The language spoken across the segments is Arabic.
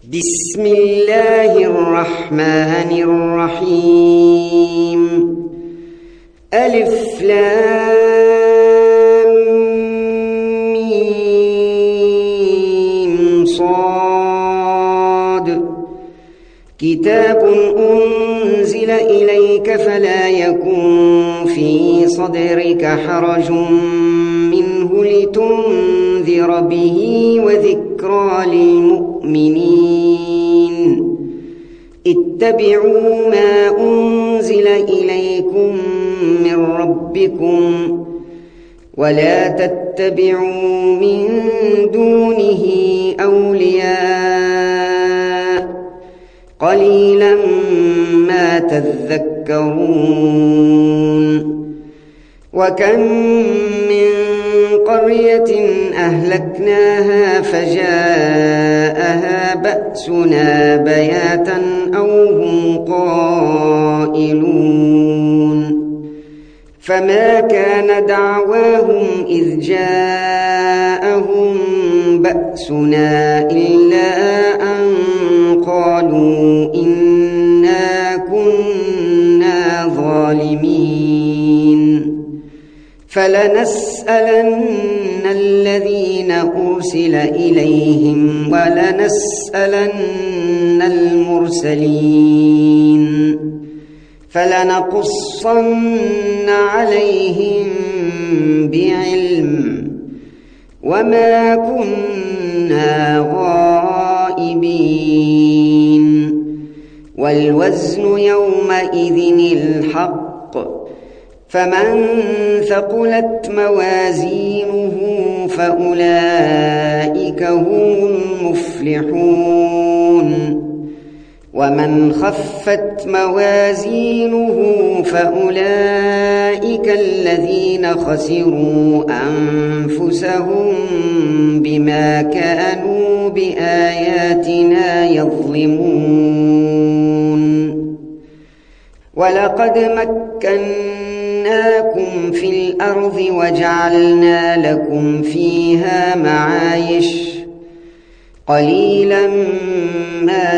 بسم الله الرحمن الرحيم. ألف لام ميم صاد. كتاب أنزل إليك فلا يكن في صدرك حرج منه لتنذر به وذكرى للمؤمنين. اتبعوا ما أنزل إليكم من ربكم ولا تتبعوا من دونه أولياء قليلا ما تذكرون. وكم من قرية أهلكناها فجاءها بأسنا بياتا أو هم قائلون. فما كان دعواهم إذ جاءهم بأسنا إلا أن قالوا إنا كنا ظالمين. فلنسألن الذين أرسل إليهم ولنسألن المرسلين. فلنقصن عليهم بعلم وما كنا غائبين. والوزن يومئذ الحق. فمن ثقلت موازينه فأولئك هم المفلحون. ومن خفت موازينه فأولئك الذين خسروا أنفسهم بما كانوا بآياتنا يظلمون. ولقد مكناكم في الأرض وجعلنا لكم فيها معايش قليلا ما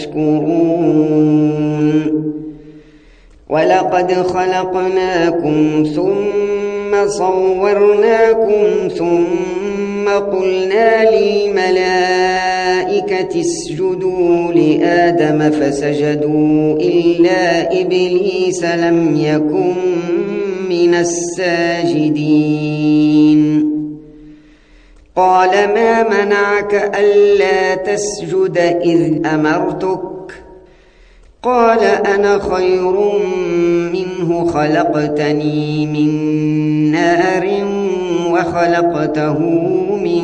تشكرون. ولقد خلقناكم ثم صورناكم ثم قلنا للملائكة اسجدوا لآدم فسجدوا إلا إبليس لم يكن من الساجدين. قال ما منعك ألا تسجد إذ أمرتك؟ قال أنا خير منه خلقتني من نار وخلقته من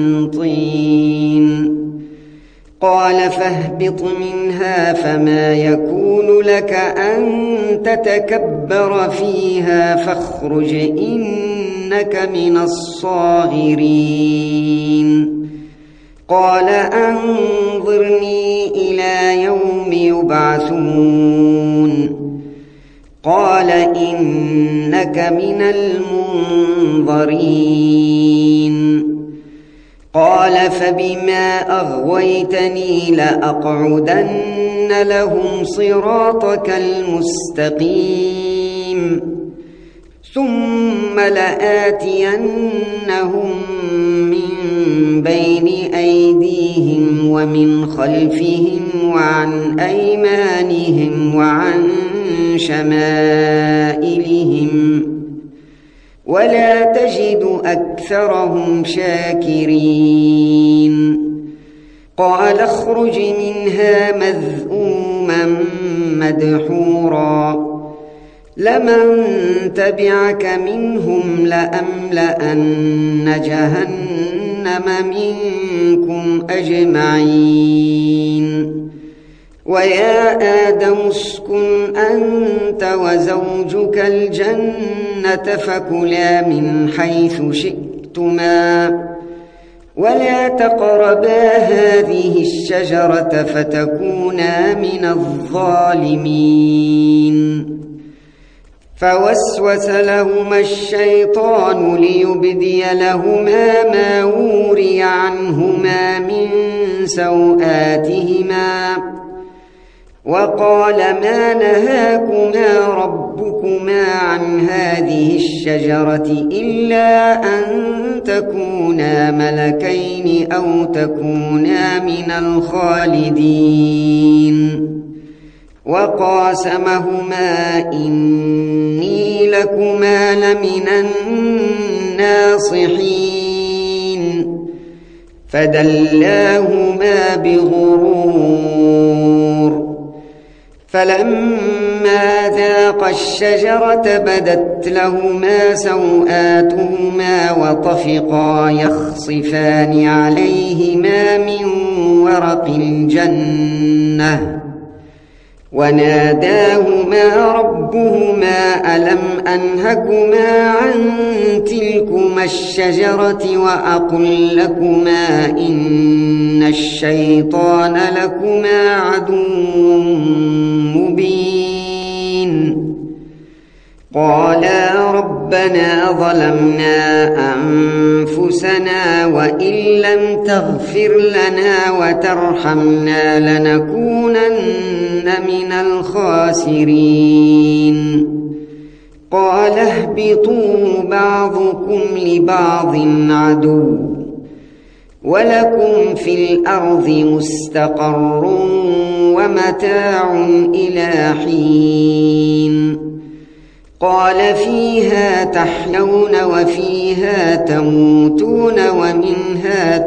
طين. قال فاهبط منها فما يكون لك أن تتكبر فيها فاخرج إنك من الصاغرين. قال أنظرني إلى يوم يبعثون. قال إنك من المنظرين. قال فبما أغويتني لأقعدن لهم صراطك المستقيم ثم لآتينهم من بين أيديهم ومن خلفهم وعن أيمانهم وعن شمائلهم ولا تجد أكثرهم شاكرين. قال اخرج منها مذءوما مدحورا لمن تبعك منهم لأملأن جهنم منكم أجمعين. ويا آدم اسكن أنت وزوجك الجنة فكلا من حيث شئتما ولا تقربا هذه الشجرة فتكونا من الظالمين. فوسوس لهما الشيطان ليبدي لهما ما وري عنهما من سوآتهما وقال ما نهاكما ربكما عن هذه الشجرة إلا أن تكونا ملكين أو تكونا من الخالدين وقاسمهما إني لكما لمن الناصحين فدلاهما بغرور فلما ذاقا الشجرة بدت لهما سوآتهما وطفقا يخصفان عليهما من ورق الجنة وناداهما ربهما ألم أنهكما عن تلكما الشجرة وأقل لكما إن الشيطان لكما عدو مبين قالا ربنا ظلمنا أنفسنا وإن لم تغفر لنا وترحمنا لنكونن من الخاسرين قال اهبطوا بعضكم لبعض عدو ولكم في الأرض مستقر ومتاع إلى حين قال فيها تحيون وفيها تموتون ومنها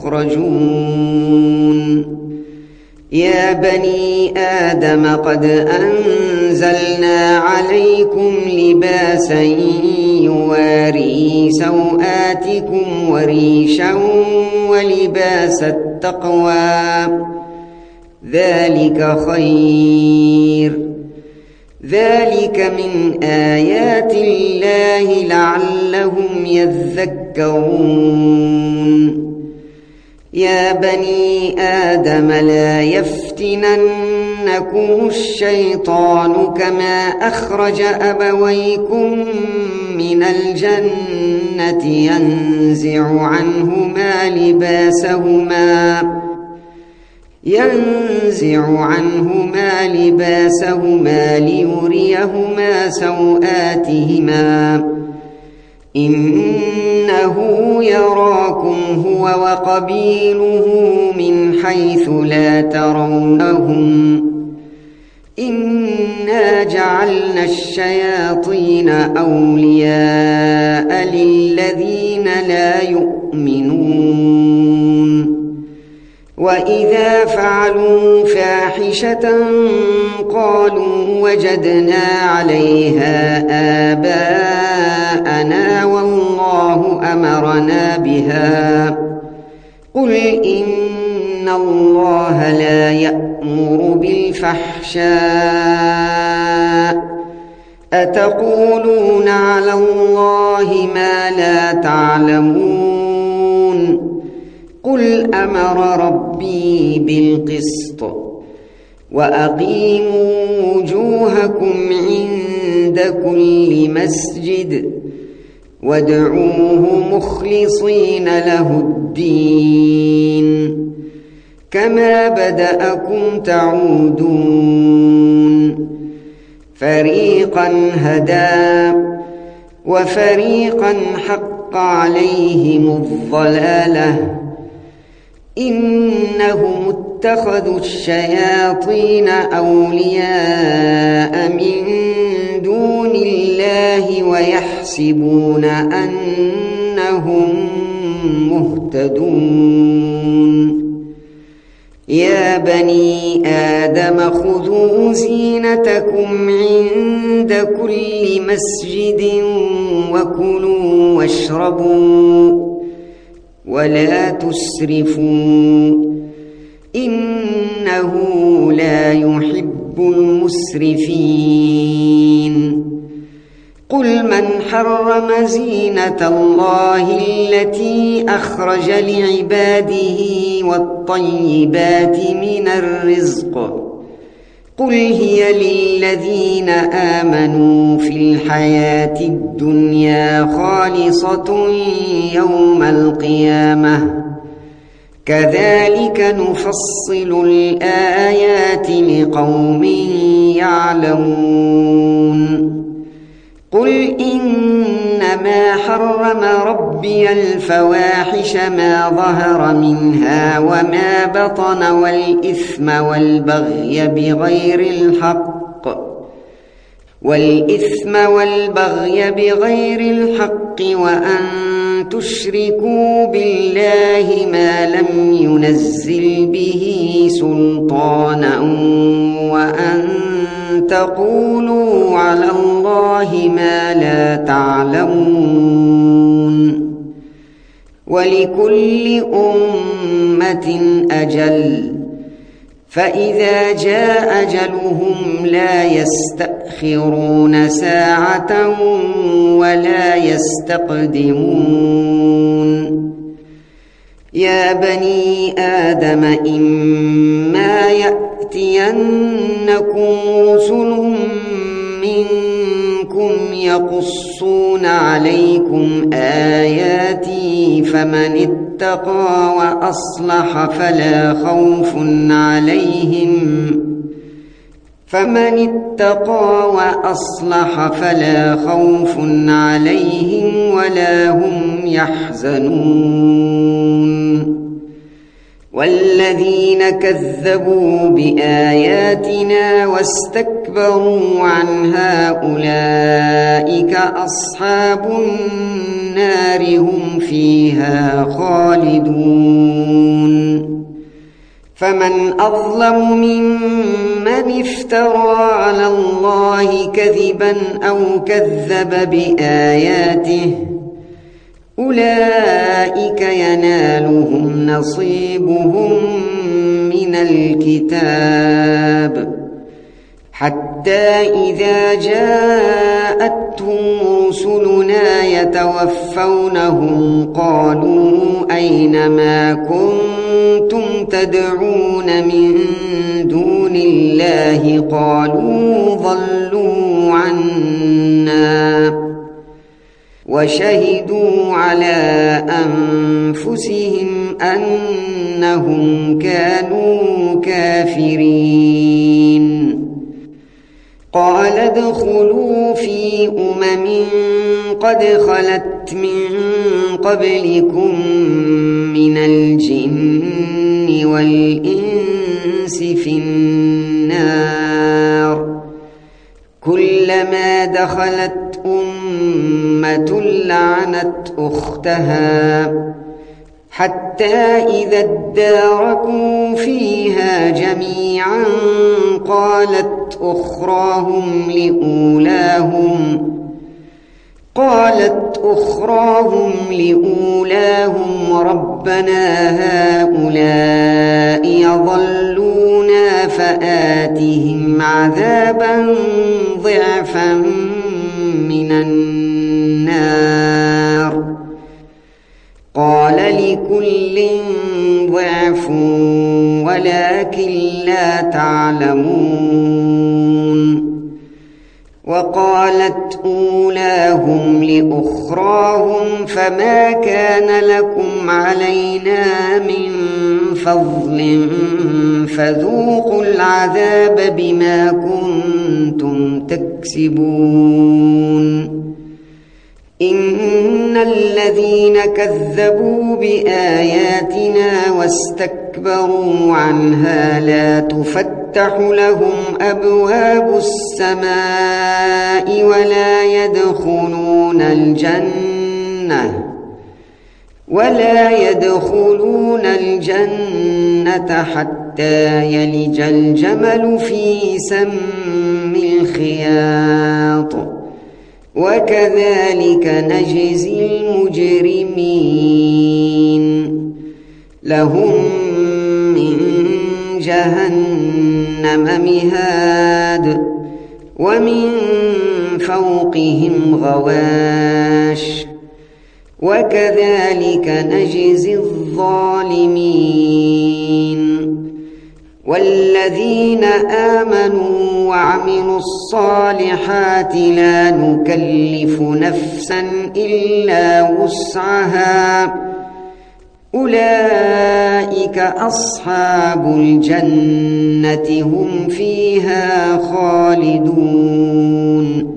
تخرجون يا بني آدم قد أنزلنا عليكم لباسا يواري سوآتكم وريشا ولباس التقوى ذلك خير ذلك من آيات الله لعلهم يذكرون يا بني آدم لا يفتننكم الشيطان كما أخرج أبويكم من الجنة ينزع عنهما لباسهما ليريهما سوآتهما إنه يراكم هو وقبيله من حيث لا ترونهم إنا جعلنا الشياطين أولياء للذين لا يؤمنون وإذا فعلوا فاحشة قالوا وجدنا عليها آباءنا والله أمرنا بها قل إن الله لا يأمر بالفحشاء أتقولون على الله ما لا تعلمون قل أمر ربي بالقسط وأقيموا وجوهكم عند كل مسجد وادعوه مخلصين له الدين كما بدأكم تعودون فريقا هدى وفريقا حق عليهم الضلالة إنهم اتخذوا الشياطين أولياء من دون الله ويحسبون أنهم مهتدون يا بني آدم خذوا زينتكم عند كل مسجد وكلوا واشربوا ولا تسرفوا إنه لا يحب المسرفين قل من حرم زينة الله التي أخرج لعباده والطيبات من الرزق قل هي للذين آمنوا في الحياة الدنيا خالصة يوم القيامة كذلك نفصل الآيات لقوم يعلمون قل إنما حرم ربي الفواحش ما ظهر منها وما بطن والإثم والبغي بغير الحق وأن تشركوا بالله ما لم ينزل به سلطانا وأن تقولوا على الله ما لا تعلمون ولكل أمة أجل فإذا جاء أجلهم لا يستأخرون ساعة ولا يستقدمون يا بني آدم إما يأتينكم رسل منكم يقصون عليكم آياتي فمن اتقى وأصلح فلا خوف عليهم ولا هم يحزنون والذين كذبوا بآياتنا واستكبروا عنها أولئك أصحاب النار هم فيها خالدون فمن أظلم ممن افترى على الله كذبا أو كذب بآياته أولئك ينالهم نصيبهم من الكتاب حتى إذا جاءتهم رسلنا يتوفونهم قالوا أين ما كنتم تدعون من دون الله قالوا ضلوا عنا وشهدوا على أنفسهم أنهم كانوا كافرين قال ادخلوا في قد خلت من قبلكم من الجن والإنس في النار كلما دخلت أمة لعنت أختها حتى إذا اداركوا فيها جميعا قالت أخراهم لأولاهم ربنا هؤلاء يضلونا فآتهم عذابا ضعفا من النار قال لكل ضعف ولكن لا تعلمون وقالت أولاهم لأخراهم فما كان لكم علينا من فضل فذوقوا العذاب بما كنتم تكسبون إن الذين كذبوا بآياتنا واستكبروا عنها لا تفتح لهم أبواب السماء ولا يدخلون الجنة حتى يلج الجمل في سم الخياط وكذلك نجزي المجرمين لهم من جهنم مهاد ومن فوقهم غواش وكذلك نجزي الظالمين والذين آمنوا وعملوا الصالحات لا نكلف نفسا إلا وسعها أولئك أصحاب الجنة هم فيها خالدون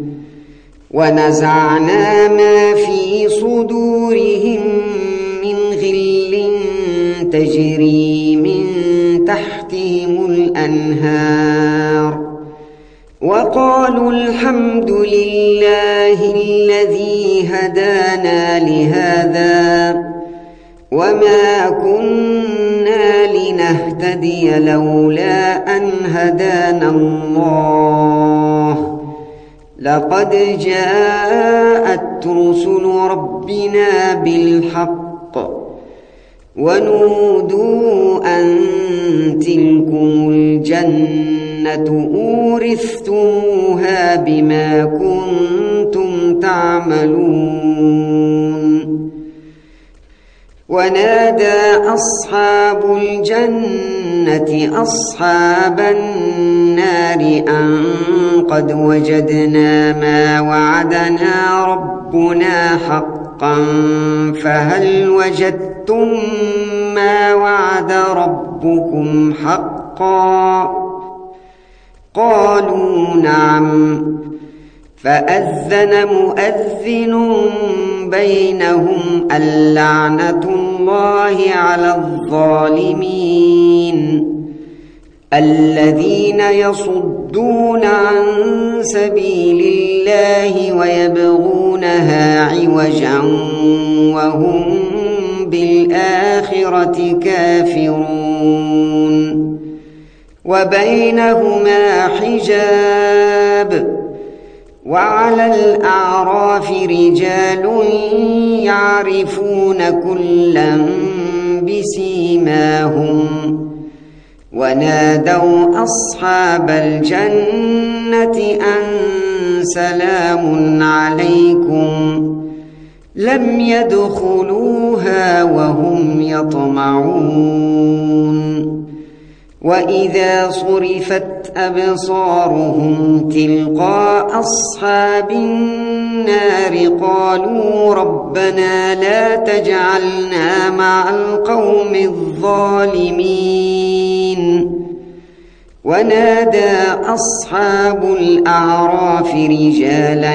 ونزعنا ما في صدورهم من غل تجري من تحتهم الأنهار وقالوا الحمد لله الذي هدانا لهذا وما كنا لنهتدي لولا أن هدانا الله لقد جاءت رسل ربنا بالحق ونودوا أن تلكم الجنة أورثتموها بما كنتم تعملون ونادى أصحاب الجنة أصحاب النار أن قد وجدنا ما وعدنا ربنا حقا فهل وجدتم ما وعد ربكم حقا قالوا نعم فأذن مؤذن بينهم اللعنة الله على الظالمين الذين يصدون عن سبيل الله ويبغونها عوجا وهم بالآخرة كافرون وبينهما حجاب وعلى الأعراف رجال يعرفون كلا بسيماهم ونادوا أصحاب الجنة أن سلام عليكم لم يدخلوها وهم يطمعون وإذا صرفت أبصارهم تلقاء أصحاب النار قالوا ربنا لا تجعلنا مع القوم الظالمين ونادى أصحاب الأعراف رجالا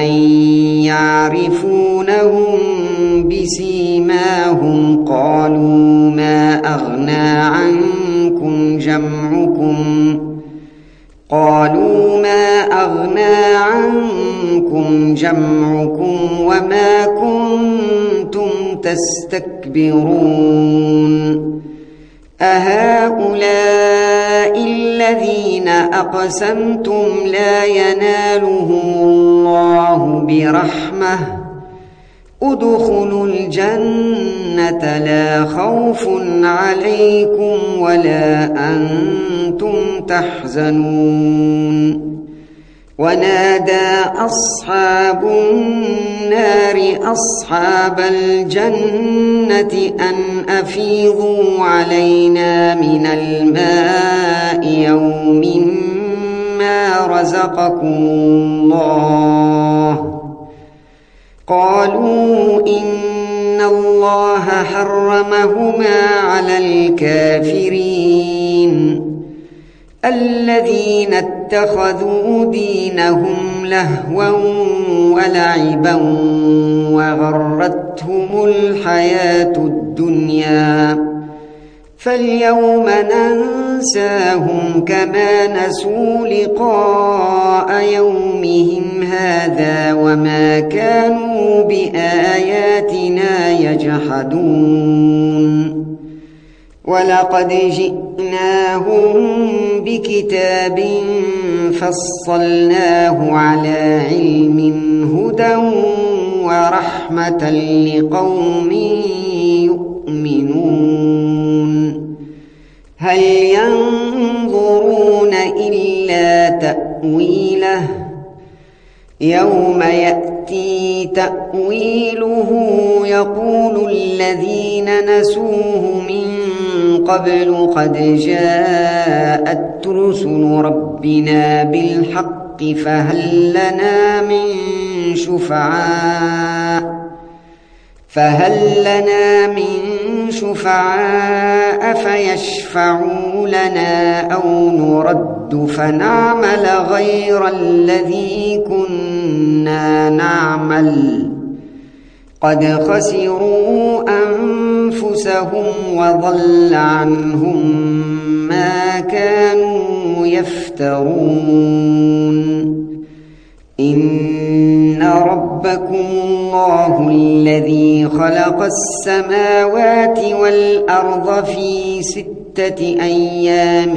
يعرفونهم بسيماهم قالوا ما أغنى عنكم جمعكم وما كنتم تستكبرون أهؤلاء الذين أقسمتم لا ينالهم الله برحمة ادخلوا الجنة لا خوف عليكم ولا أنتم تحزنون ونادى أصحاب النار أصحاب الجنة أن أفيضوا علينا من الماء يوم ما رزقكم الله قالوا إن الله حرمهما على الكافرين الذين اتخذوا دينهم لهوا ولعبا وغرتهم الحياة الدنيا فاليوم ننساهم كما نسوا لقاء يومهم هذا وما كانوا بآياتنا يجحدون ولقد جئناهم بكتاب فصلناه على علم هدى ورحمة لقوم يؤمنون هل ينظرون إلا تأويله يوم يأتي تأويله يقول الذين نسوه من قبل قد جاءت رسل ربنا بالحق فهل لنا من شفعاء فيشفعوا لنا أو نرد فنعمل غير الذي كنا نعمل قد خسروا أنفسهم وضل عنهم ما كانوا يفترون إن ربكم الله الذي خلق السماوات والأرض في 6 أيام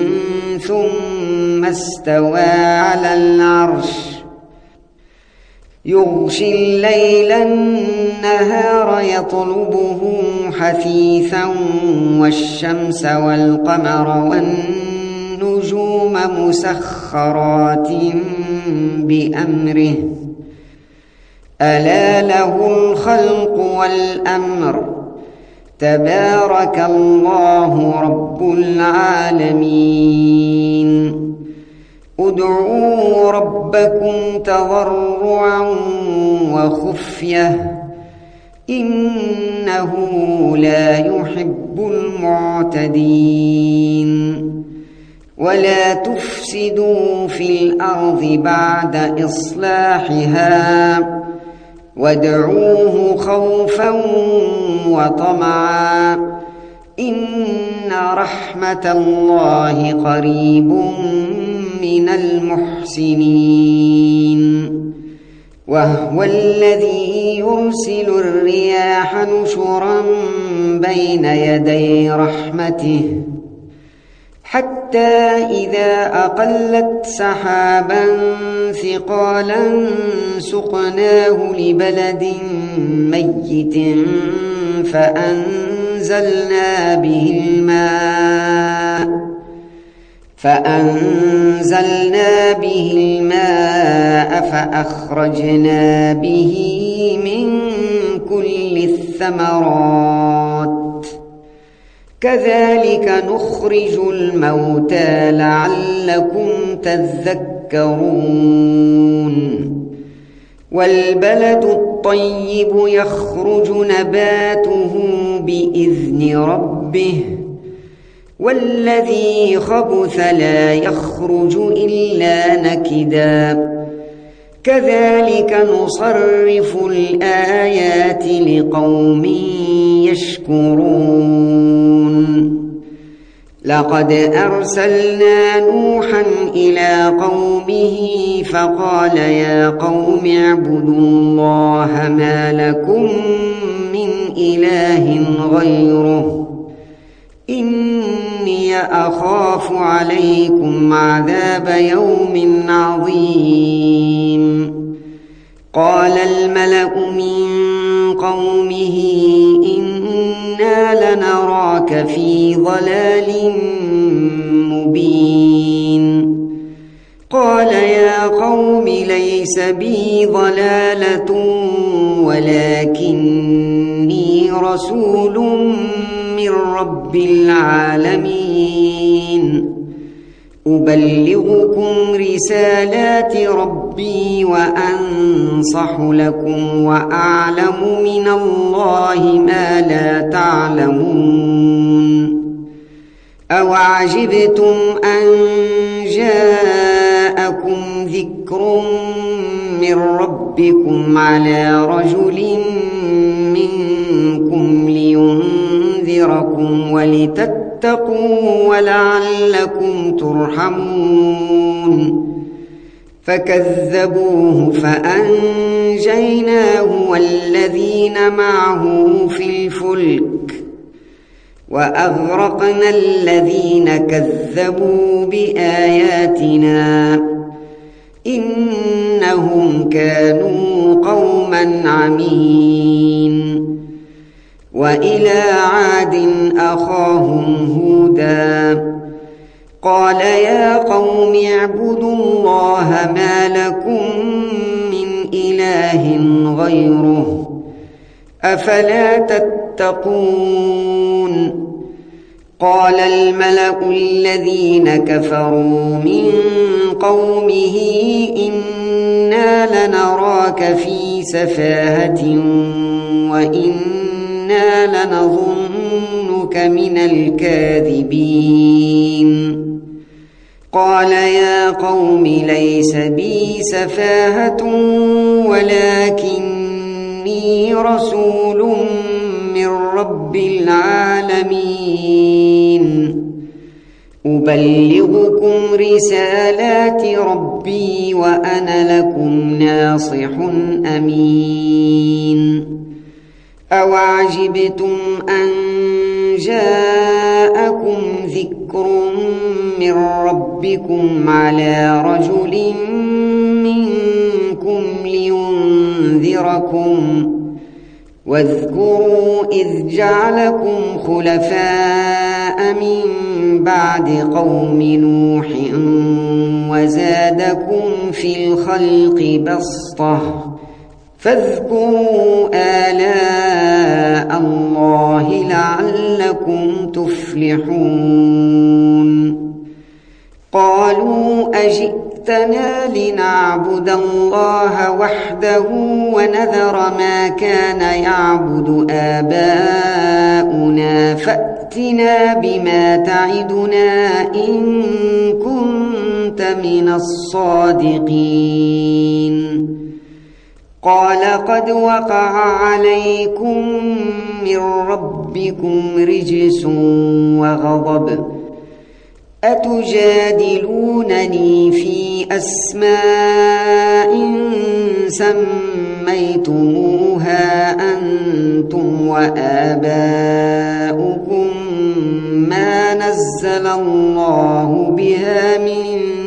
ثم استوى على العرش يغشي الليل النهار يطلبه حثيثا والشمس والقمر والنجوم مسخرات بأمره ألا له الخلق والأمر تبارك الله رب العالمين ادعوا ربكم تضرعا وخفية إنه لا يحب المعتدين ولا تفسدوا في الأرض بعد إصلاحها وادعوه خوفا وطمعا إن رحمة الله قريب من المحسنين وهو الذي يرسل الرياح نشرا بين يدي رحمته حتى إذا أقلت سحابا ثقالا سقناه لبلد ميت فأنزلنا به الماء فأخرجنا به من كل الثمرات كذلك نخرج الموتى لعلكم تذكرون والبلد الطيب يخرج نباته بإذن ربه والذي خبث لا يخرج إلا نكدا كذلك نصرف الآيات لقوم يشكرون لقد أرسلنا نوحا إلى قومه فقال يا قوم اعبدوا الله ما لكم من إله غيره إني أخاف عليكم عذاب يوم عظيم قال الملأ من قومه إنا لنراك في ضلال مبين قال يا قوم ليس بي ضلالة ولكني رسول من رب العالمين أبلغكم رسالات ربي وأنصح لكم وأعلم من الله ما لا تعلمون أوعجبتم أن جاءكم ذكر من ربكم على رجل منكم لينذركم ولتتقوا ولعلكم ترحمون فكذبوه فأنجيناه والذين معه في الفلك وأغرقنا الذين كذبوا بآياتنا إنهم كانوا قوما عمين وإلى عاد أخاهم هودا قال يا قوم اعبدوا الله ما لكم من إله غيره أفلا تتقون قال الملأ الذين كفروا من قومه إنا لنراك في سفاهة وإنا لنظنك من الكاذبين قال يا قوم ليس بي سفاهة ولكني رسول من رب العالمين أبلغكم رسالات ربي وأنا لكم ناصح أمين أوعجبتم أن جاءكم ذكر من ربكم على رجل منكم لينذركم واذكروا إذ جعلكم خلفاء من بعد قوم نوح وزادكم في الخلق بسطة فاذكروا آلاء الله لعلكم تفلحون قالوا أجئتنا لنعبد الله وحده ونذر ما كان يعبد آباؤنا فأتنا بما تعدنا إن كنت من الصادقين قال قد وقع عليكم من ربكم رجس وغضب أتجادلونني في أسماء سميتموها أنتم وآباؤكم ما نزل الله بها من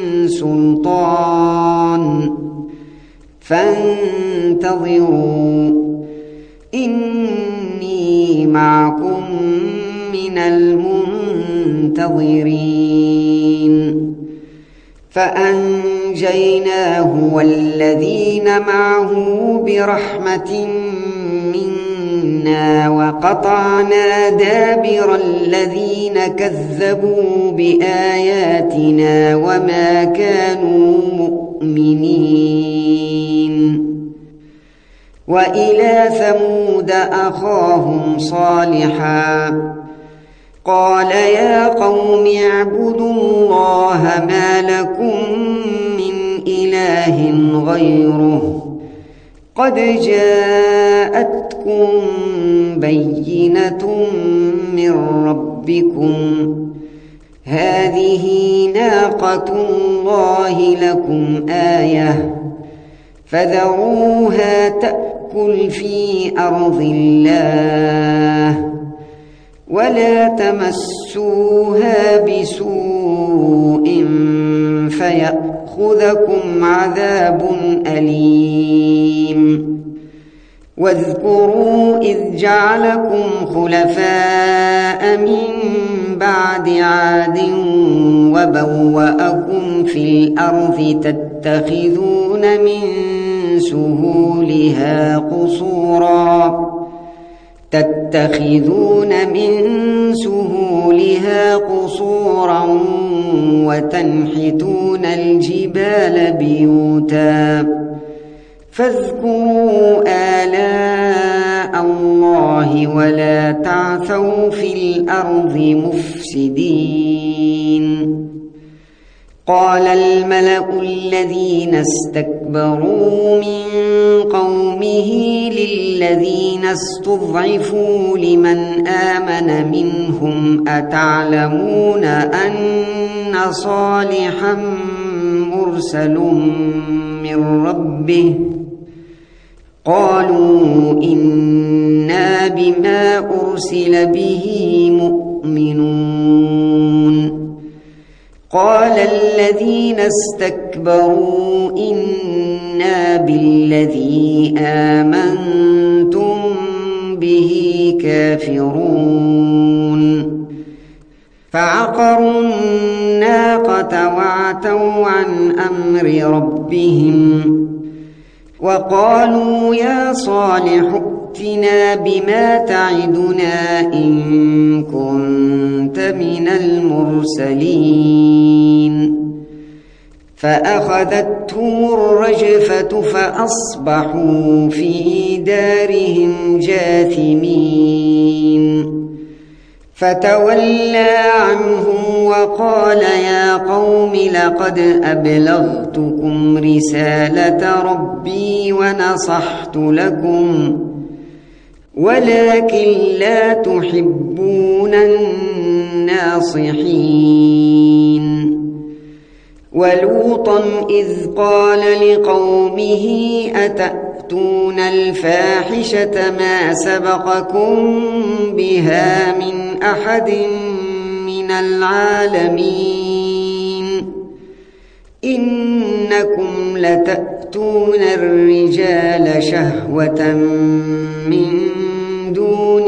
سلطان فانتظروا إني معكم من المنتظرين فأنجيناه والذين معه برحمة منا وقطعنا دابر الذين كذبوا بآياتنا وما كانوا مؤمنين وإلى ثمود أخاهم صالحا قال يا قوم اعبدوا الله ما لكم من إله غيره قد جاءتكم بينة من ربكم هذه ناقة الله لكم آية فذروها تأكل في أرض الله ولا تمسوها بسوء فيأخذكم عذاب أليم واذكروا إذ جعلكم خلفاء من بعد عاد وبوأكم في الأرض تتخذون من سهولها قصورا وتنحتون الجبال بيوتا فاذكروا آلاء الله ولا تعثوا في الأرض مفسدين قال الملأ الذين استكبروا من قومه للذين استضعفوا لمن آمن منهم أتعلمون أن صالحا مرسل من ربه قالوا إنا بما أرسل به مؤمنون قال الذين استكبروا إنا بالذي آمنتم به كافرون فعقروا الناقة وعتوا عن أمر ربهم وقالوا يا صالح ائتنا بما تعدنا إن كنت من المرسلين فأخذتهم الرجفة فأصبحوا في دارهم جاثمين فتولى عنهم وقال يا قوم لقد أبلغتكم رسالة ربي ونصحت لكم ولكن لا تحبون الناصحين ولوطا إذ قال لقومه أتأتون الفاحشة ما سبقكم بها من أحد من العالمين إنكم لتأتون الرجال شهوة من دون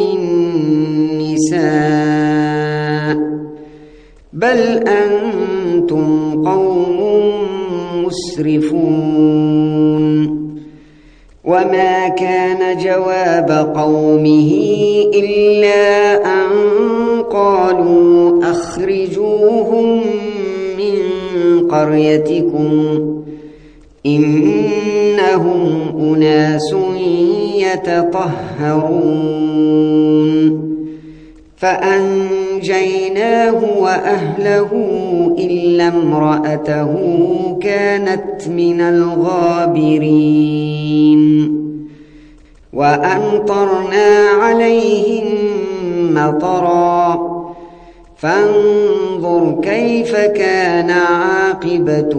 النساء بل أنتم قوم مسرفون وما كان جواب قومه إلا أن قالوا أخرجوهم من قريتكم إنهم أناس يتطهرون فأنجيناه وأهله إلا امرأته كانت من الغابرين وأمطرنا عليهم مطرا فانظر كيف كان عاقبة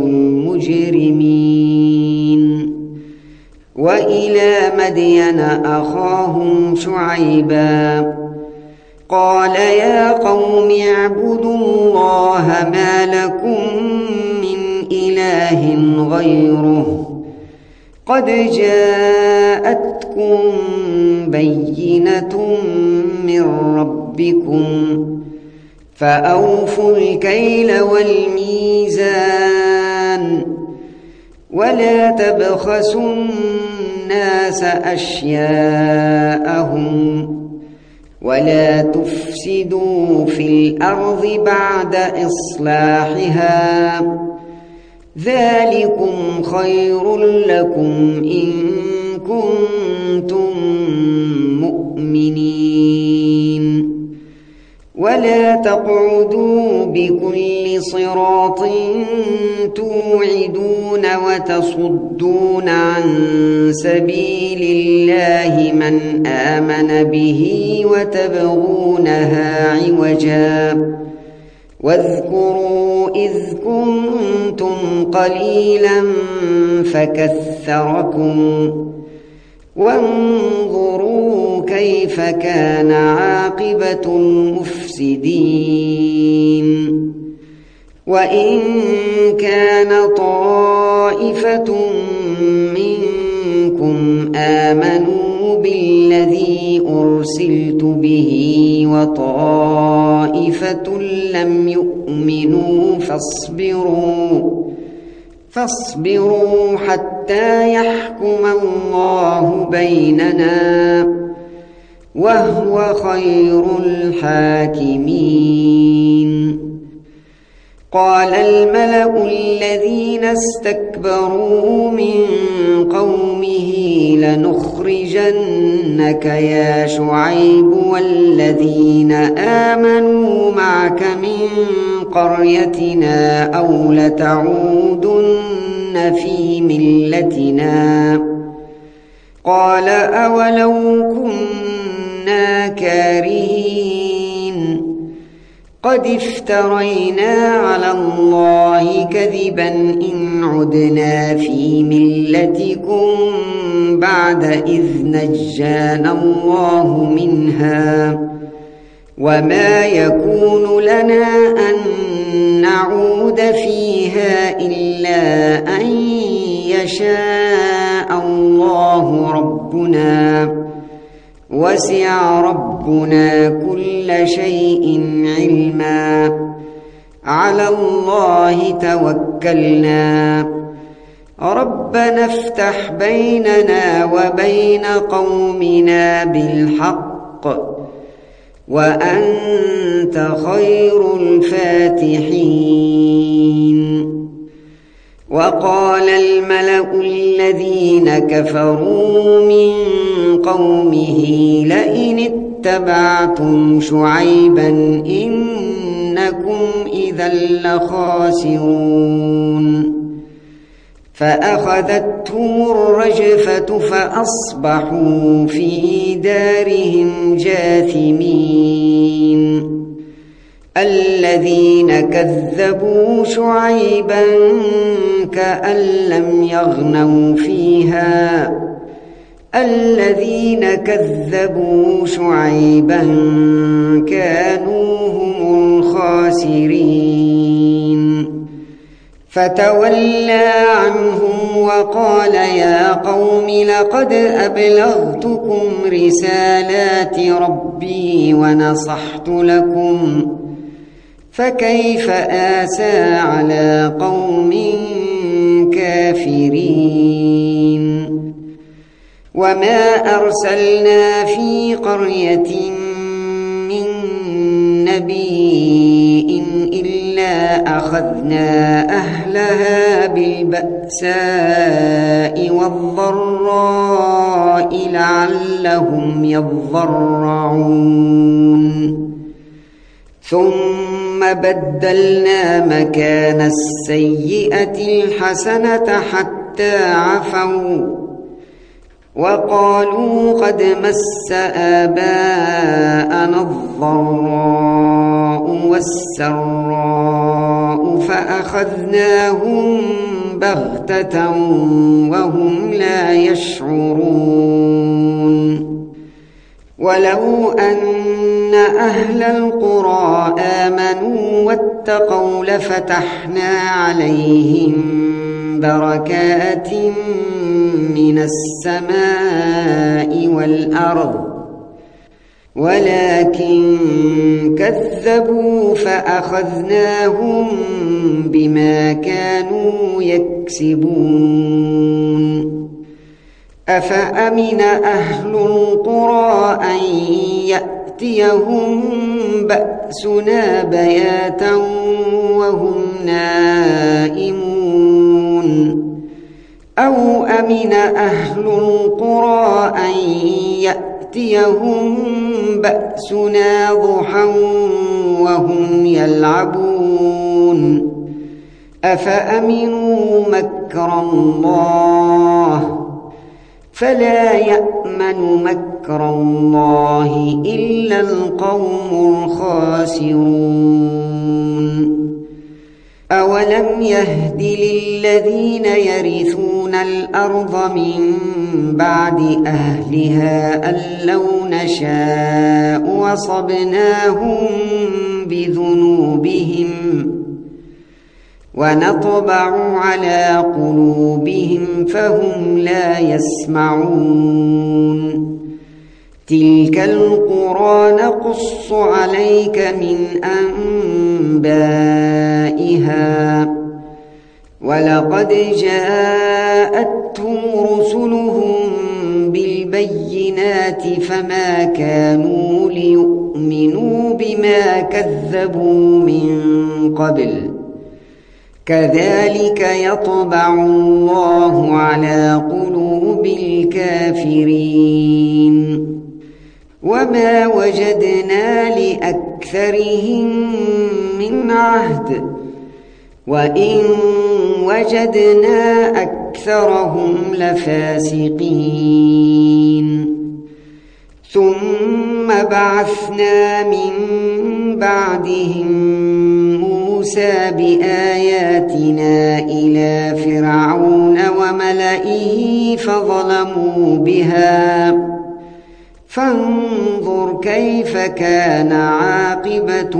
المجرمين وإلى مدين أخاهم شعيبا قال يا قوم اعبدوا الله ما لكم من إله غيره قد جاءتكم بينة من ربكم فأوفوا الكيل والميزان ولا تبخسوا الناس أشياءهم ولا تفسدوا في الأرض بعد إصلاحها ذلكم خير لكم إن كنتم مؤمنين ولا تقعدوا بكل صراط توعدون وتصدون عن سبيل الله من آمن به وتبغونها عوجا واذكروا إذ كنتم قليلا فكثركم وانظروا كيف كان عاقبة المفسدين وإن كان طائفة منكم آمنوا بالذي أرسلت به وطائفة لم يؤمنوا فاصبروا حتى يحكم الله بيننا وهو خير الحاكمين قال الملأ الذين استكبروا من قومه لنخرجنك يا شعيب والذين آمنوا معك من قريتنا أو لتعودن في ملتنا قال أولو كنا كارهين قد افترينا على الله كذبا إن عدنا في ملتكم بعد إذ نجانا الله منها وما يكون لنا أن نعود فيها إلا أن يشاء الله ربنا وسع ربنا كل شيء علما على الله توكلنا ربنا افتح بيننا وبين قومنا بالحق وأنت خير الفاتحين. وقال الملأ الذين كفروا من قومه لئن اتبعتم شعيبا إنكم إذا لخاسرون. فأخذتهم الرجفة فأصبحوا في دارهم جاثمين. الذين كذبوا شعيبا كأن لم يغنوا فيها. الذين كذبوا شعيبا كانوا هم الخاسرين. فتولى عنهم وقال يا قوم لقد أبلغتكم رسالات ربي ونصحت لكم فكيف آسى على قوم كافرين. وما أرسلنا في قرية من نبي إلا أخذنا أهلها بالبأساء والضراء لعلهم يضرعون. ثم بدلنا مكان السيئة الحسنة حتى عفوا وقالوا قد مس آباءنا الضراء والسراء فأخذناهم بغتة وهم لا يشعرون. ولو أن أهل القرى آمنوا واتقوا لفتحنا عليهم بركات من السماء والأرض ولكن كذبوا فأخذناهم بما كانوا يكسبون. أفأمن أهل القرى أن يأتيهم بأسنا بياتا وهم نائمون أو أمن أهل القرى أن يأتيهم بأسنا ضحى وهم يلعبون. أفأمنوا مكر الله فلا يأمن مكر الله إلا القوم الخاسرون. أولم يهد للذين يرثون الأرض من بعد أهلها أن لو نشاء وصبناهم بذنوبهم ونطبع على قلوبهم فهم لا يسمعون. تلك القرى نقص عليك من أنبائها ولقد جاءتهم رسلهم بالبينات فما كانوا ليؤمنوا بما كذبوا من قبل كذلك يطبع الله على قلوب الكافرين. وما وجدنا لأكثرهم من عهد وإن وجدنا أكثرهم لفاسقين. ثم بعثنا من بعدهم موسى بآياتنا إلى فرعون وملئه فظلموا بها فانظر كيف كان عاقبة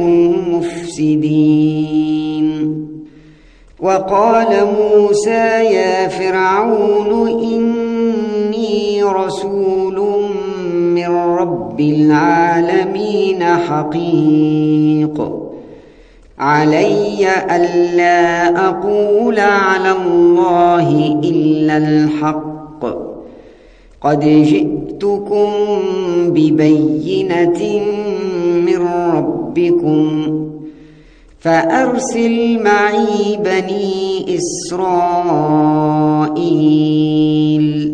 المفسدين. وقال موسى يا فرعون إني رسول من رب العالمين حقيق علي ألا أقول على الله إلا الحق قد جئتكم ببينة من ربكم فأرسل معي بني إسرائيل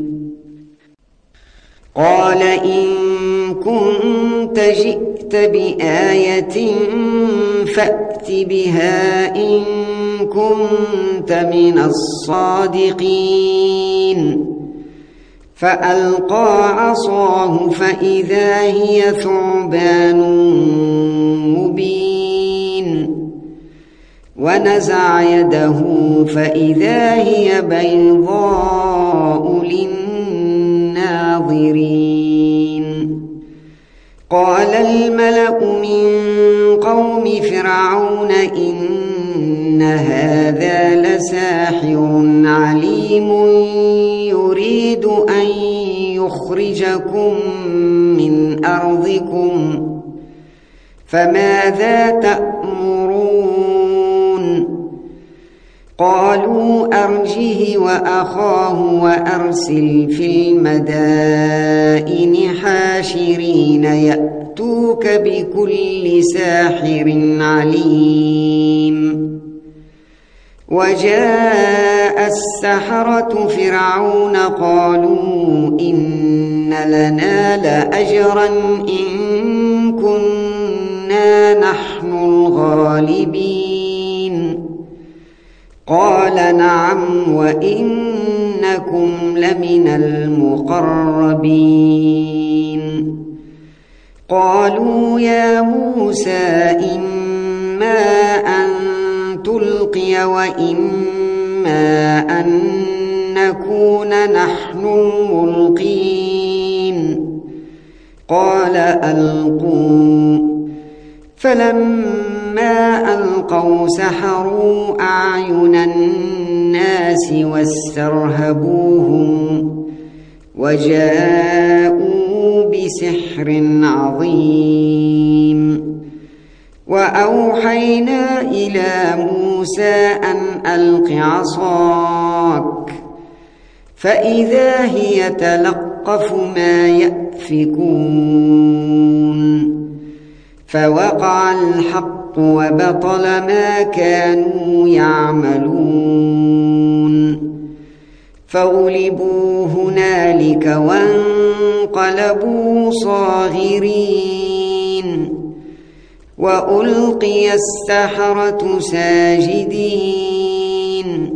قال إن كنت جئت بآية فأت بها إن كنت من الصادقين فألقى عصاه فإذا هي ثعبان مبين ونزع يده فإذا هي بيضاء للناظرين قال الملأ من قوم فرعون إن هذا لساحر عليم يريد أن يخرجكم من أرضكم فماذا تأمرون قالوا أرجه وأخاه وأرسل في المدائن حاشرين يأتوك بكل ساحر عليم وجاء السحرة فرعون قالوا إن لنا لأجرا إن كنا نحن الغالبين قال نعم وإنكم لمن المقربين قالوا يا موسى إما أن تلقي وإما أن نكون نحن الملقين قال ألقوا فلما ألقوا سحروا أعين الناس واسترهبوهم وجاءوا بسحر عظيم وأوحينا إلى موسى أن ألق عصاك فإذا هي تلقف ما يأفكون فوقع الحق وبطل ما كانوا يعملون فغلبوا هنالك وانقلبوا صاغرين وألقي السحرة ساجدين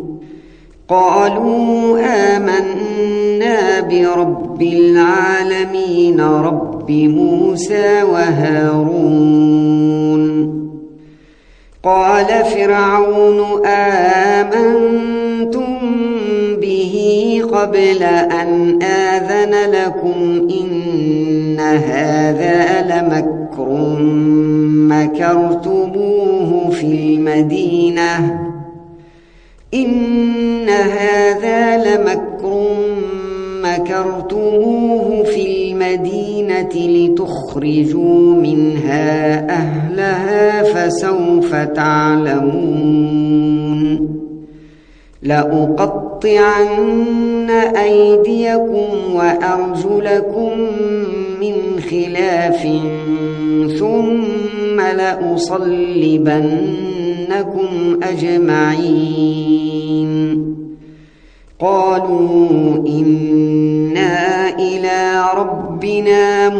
قالوا آمنا برب العالمين رب موسى وهارون قال فرعون آمنتم به قبل أن آذن لكم إن هذا لمكر مكرتموه في المدينة إن هذا لمكر مكرتموه في المدينة لتخرجوا منها أهلها فسوف تعلمون لأقطعن أيديكم وأرجلكم من خلاف ثم لأصلبنكم أجمعين قالوا إنا إلى ربنا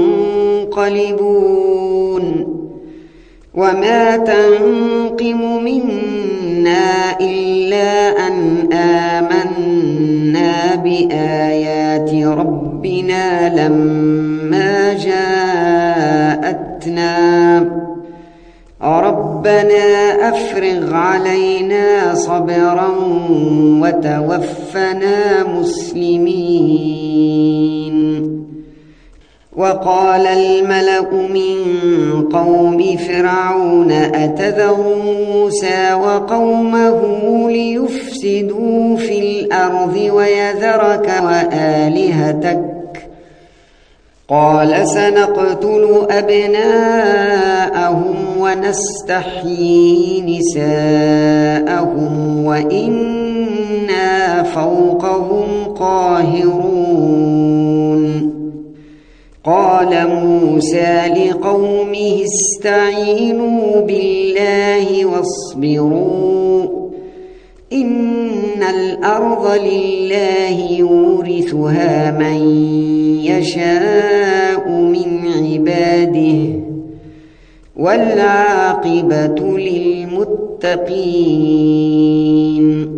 منقلبون وما تنقم منا إلا أن آمنا بآيات ربنا لما جاءتنا ربنا أفرغ علينا صبرا وتوفنا مسلمين وقال الملأ من قوم فرعون أتذر موسى وقومه ليفسدوا في الأرض ويذرك وآلهتك قال سنقتل أبناءهم ونستحيي نساءهم وإنا فوقهم قاهرون قال موسى لقومه استعينوا بالله واصبروا إن الأرض لله يورثها من يشاء من عباده والعاقبة للمتقين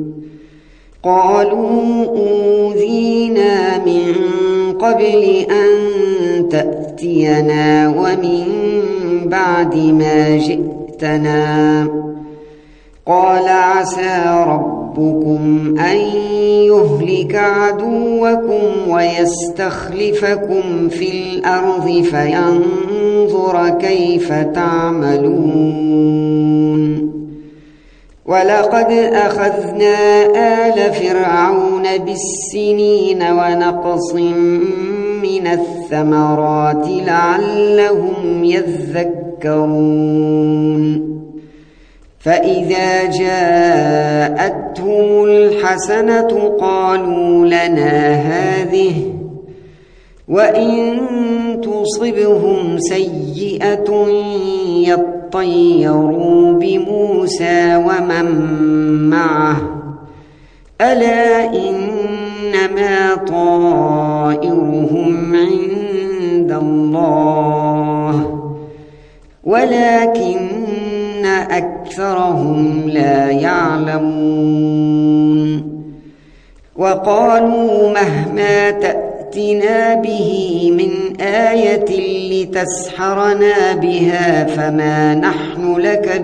قالوا أوذينا من قبل أن تأتينا ومن بعد ما جئتنا قال عسى ربكم أن يهلك عدوكم ويستخلفكم في الأرض فينظر كيف تعملون ولقد أخذنا آل فرعون بالسنين ونقص من الثمرات لعلهم يذكرون فإذا جاءتهم الحسنة قالوا لنا هذه وإن تصبهم سيئة يطيروا بموسى ومن معه ألا إنما طائرهم عند الله ولكن أكثرهم لا يعلمون وقالوا مهما تأتنا به من آية لتسحرنا بها فما نحن لك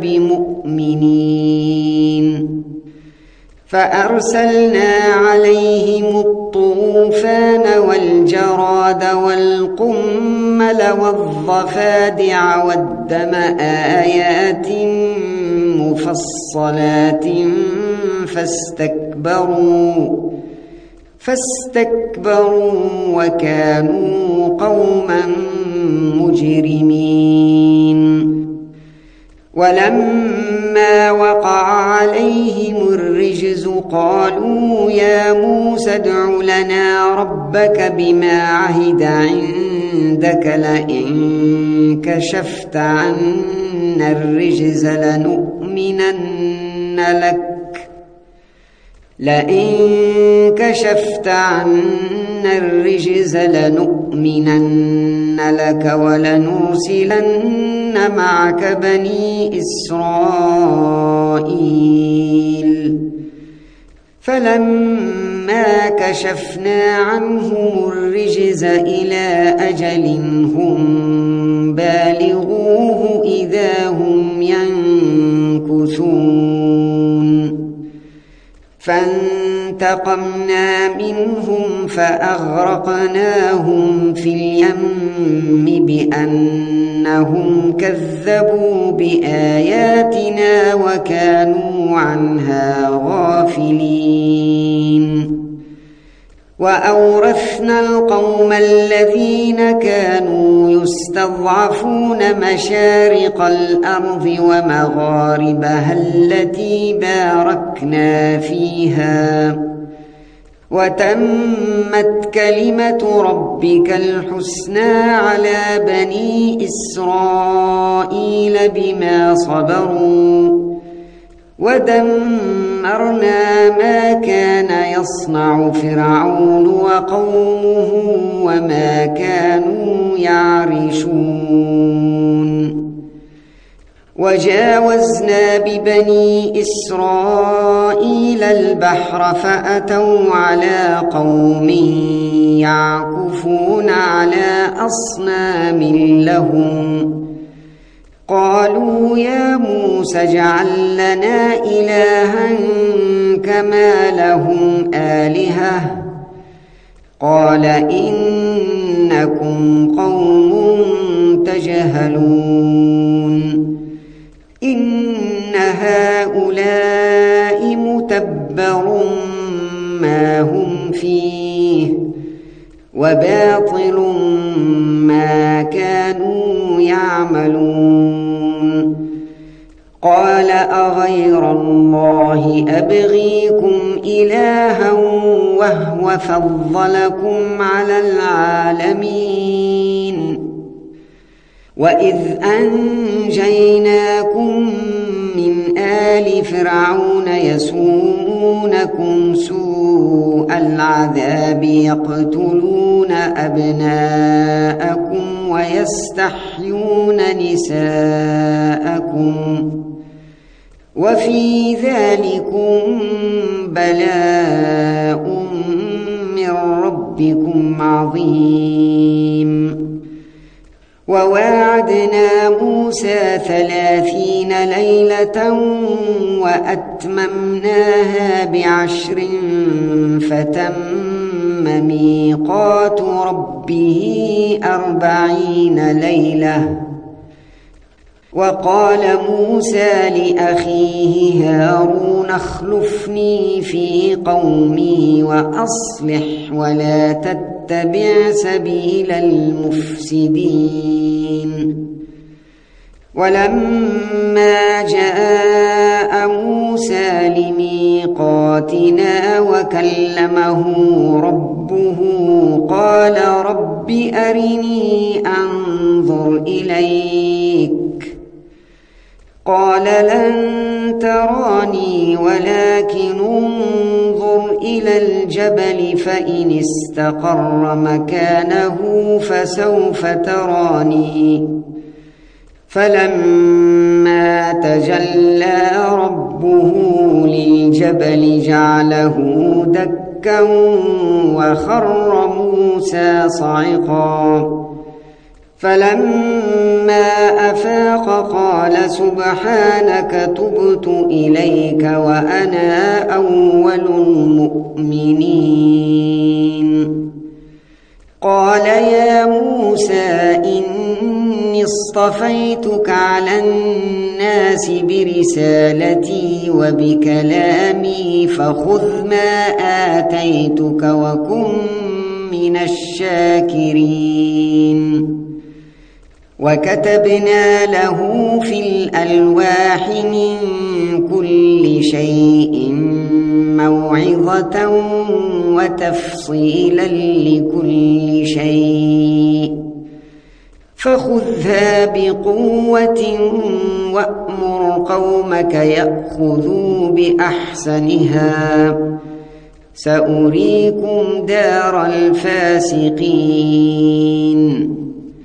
بمؤمنين فأرسلنا عليهم الطوفان والجراد والقمل والضفادع والدم آيات مفصلات فاستكبروا وكانوا قوما مجرمين ولما وقع عليهم الرجز قالوا يا موسى ادع لنا ربك بما عهد عندك كشفت عنا الرجز لنؤمنن لك ولنرسلن معك بني إسرائيل فلما كشفنا عنهم الرجز إلى أجل هم بالغوه إذا هم ينكثون فانتقمنا منهم فأغرقناهم في اليم بأنهم كذبوا بآياتنا وكانوا عنها غافلين وأورثنا القوم الذين كانوا يستضعفون مشارق الأرض ومغاربها التي باركنا فيها وتمت كلمة ربك الحسنى على بني إسرائيل بما صبروا ودمرنا ما كان يصنع فرعون وقومه وما كانوا يعرشون وجاوزنا ببني إسرائيل البحر فأتوا على قوم يعكفون على أصنام لهم قالوا يا موسى اجعل لنا إلها كما لهم آلهة قال إنكم قوم تجهلون إن هؤلاء متبر ما هم فيه وباطل ما كانوا يعملون قال أغير الله أبغيكم إلها وهو فضلكم على العالمين وإذ أنجيناكم من آل فرعون يسومونكم سوء العذاب يقتلون أبناءكم ويستحيون نساءكم وفي ذلكم بلاء من ربكم عظيم وواعدنا موسى 30 ليلة وأتممناها ب10 فتم ميقات ربه 40 ليلة وقال موسى لأخيه هارون اخلفني في قومي وأصلح ولا تتبع سبيل المفسدين ولما جاء موسى لميقاتنا وكلمه ربه قال رب أرني أنظر إليك قال لن تراني ولكن انظر إلى الجبل فإن استقر مكانه فسوف تراني فلما تجلى ربه للجبل جعله دكا وخر موسى صعقا فلما أفاق قال سبحانك تبت إليك وأنا أول المؤمنين قال يا موسى إني اصطفيتك على الناس برسالتي وبكلامي فخذ ما آتيتك وكن من الشاكرين وكتبنا له في الألواح من كل شيء موعظة وتفصيلا لكل شيء فخذها بقوة وأمر قومك يأخذوا بأحسنها سأريكم دار الفاسقين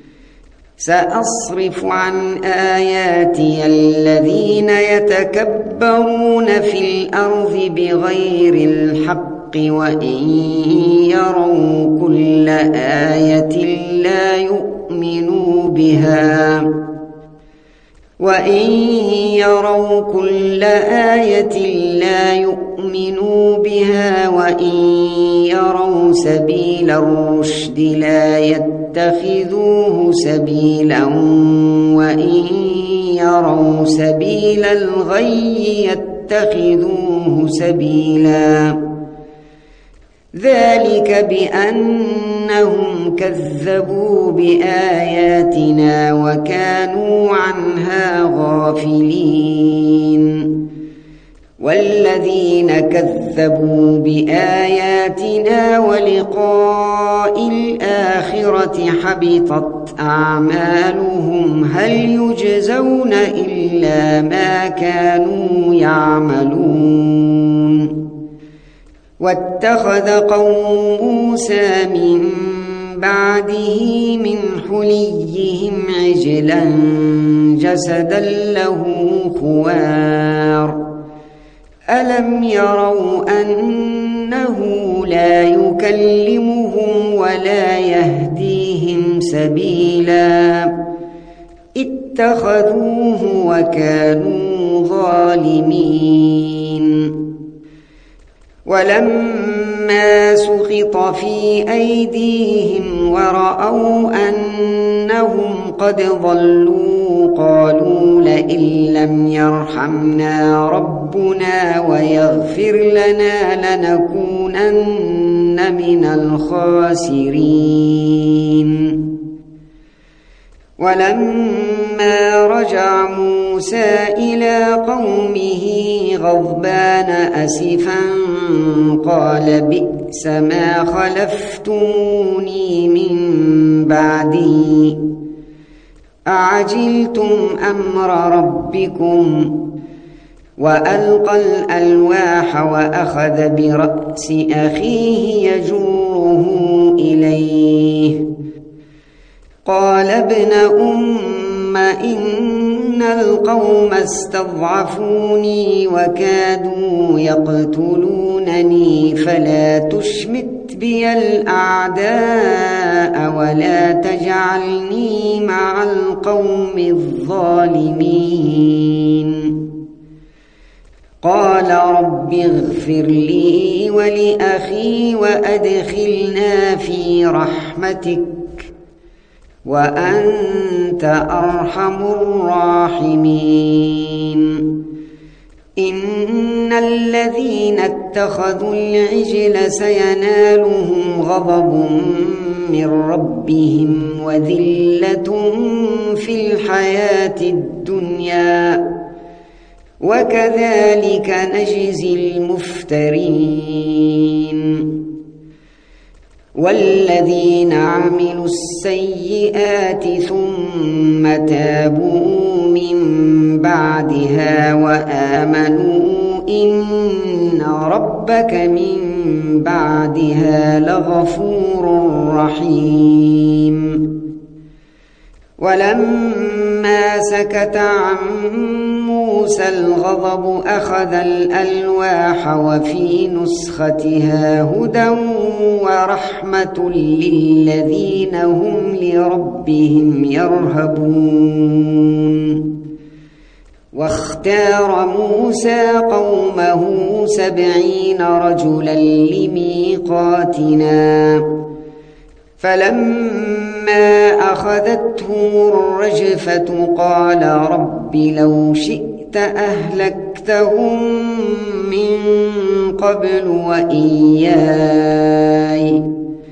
سأصرف عن آياتي الذين يتكبرون في الأرض بغير الحق وإن يروا كل آية لا يؤمنوا بها وإن يروا كل آية لا يؤمنوا بها وإن يروا سبيل الرشد لا يتخذوه سبيلا وإن يروا سبيل الغي يتخذوه سبيلا ذلك بأنهم كذبوا بآياتنا وكانوا عنها غافلين والذين كذبوا بآياتنا ولقاء الآخرة حبطت أعمالهم هل يجزون إلا ما كانوا يعملون واتخذ قوم موسى من بعده من حليهم عجلا جسدا له خوار ألم يروا أنه لا يكلمهم ولا يهديهم سبيلا اتخذوه وكانوا ظالمين ولما سقط في أيديهم ورأوا أنهم قد ضلوا قالوا لئن لم يرحمنا ربنا ويغفر لنا لنكونن من الخاسرين ولما رجع موسى موسى إلى قومه غضبان أسفا قال بئس ما خلفتموني من بعدي أعجلتم أمر ربكم وألقى الألواح وأخذ برأس أخيه يجره إليه قال ابن أم إن القوم استضعفوني وكادوا يقتلونني فلا تشمت بي الأعداء ولا تجعلني مع القوم الظالمين قال رب اغفر لي ولأخي وأدخلنا في رحمتك وأنت أرحم الراحمين إن الذين اتخذوا العجل سينالهم غضب من ربهم وذلة في الحياة الدنيا وكذلك نجزي المفترين والذين عملوا السيئات ثم تابوا من بعدها وآمنوا إن ربك من بعدها لغفور رحيم ولما سكت عن موسى الغضب أخذ الألواح وفي نسختها هدى ورحمة للذين هم لربهم يرهبون واختار موسى قومه 70 رجلا لميقاتنا فلما أخذتهم الرجفة قال رب لو شئت أهلكتهم من قبل وإياي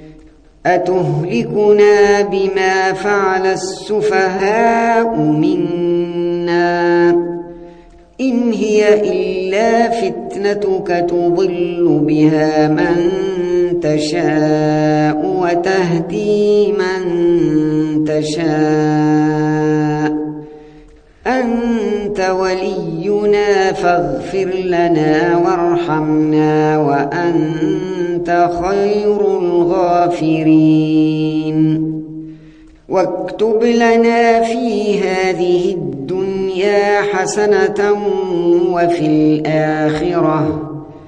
أتهلكنا بما فعل السفهاء منا إن هي إلا فتنتك تضل بها من تشاء وتهدي من تشاء أنت ولينا فاغفر لنا وارحمنا وأنت خير الغافرين واكتب لنا في هذه الدنيا حسنة وفي الآخرة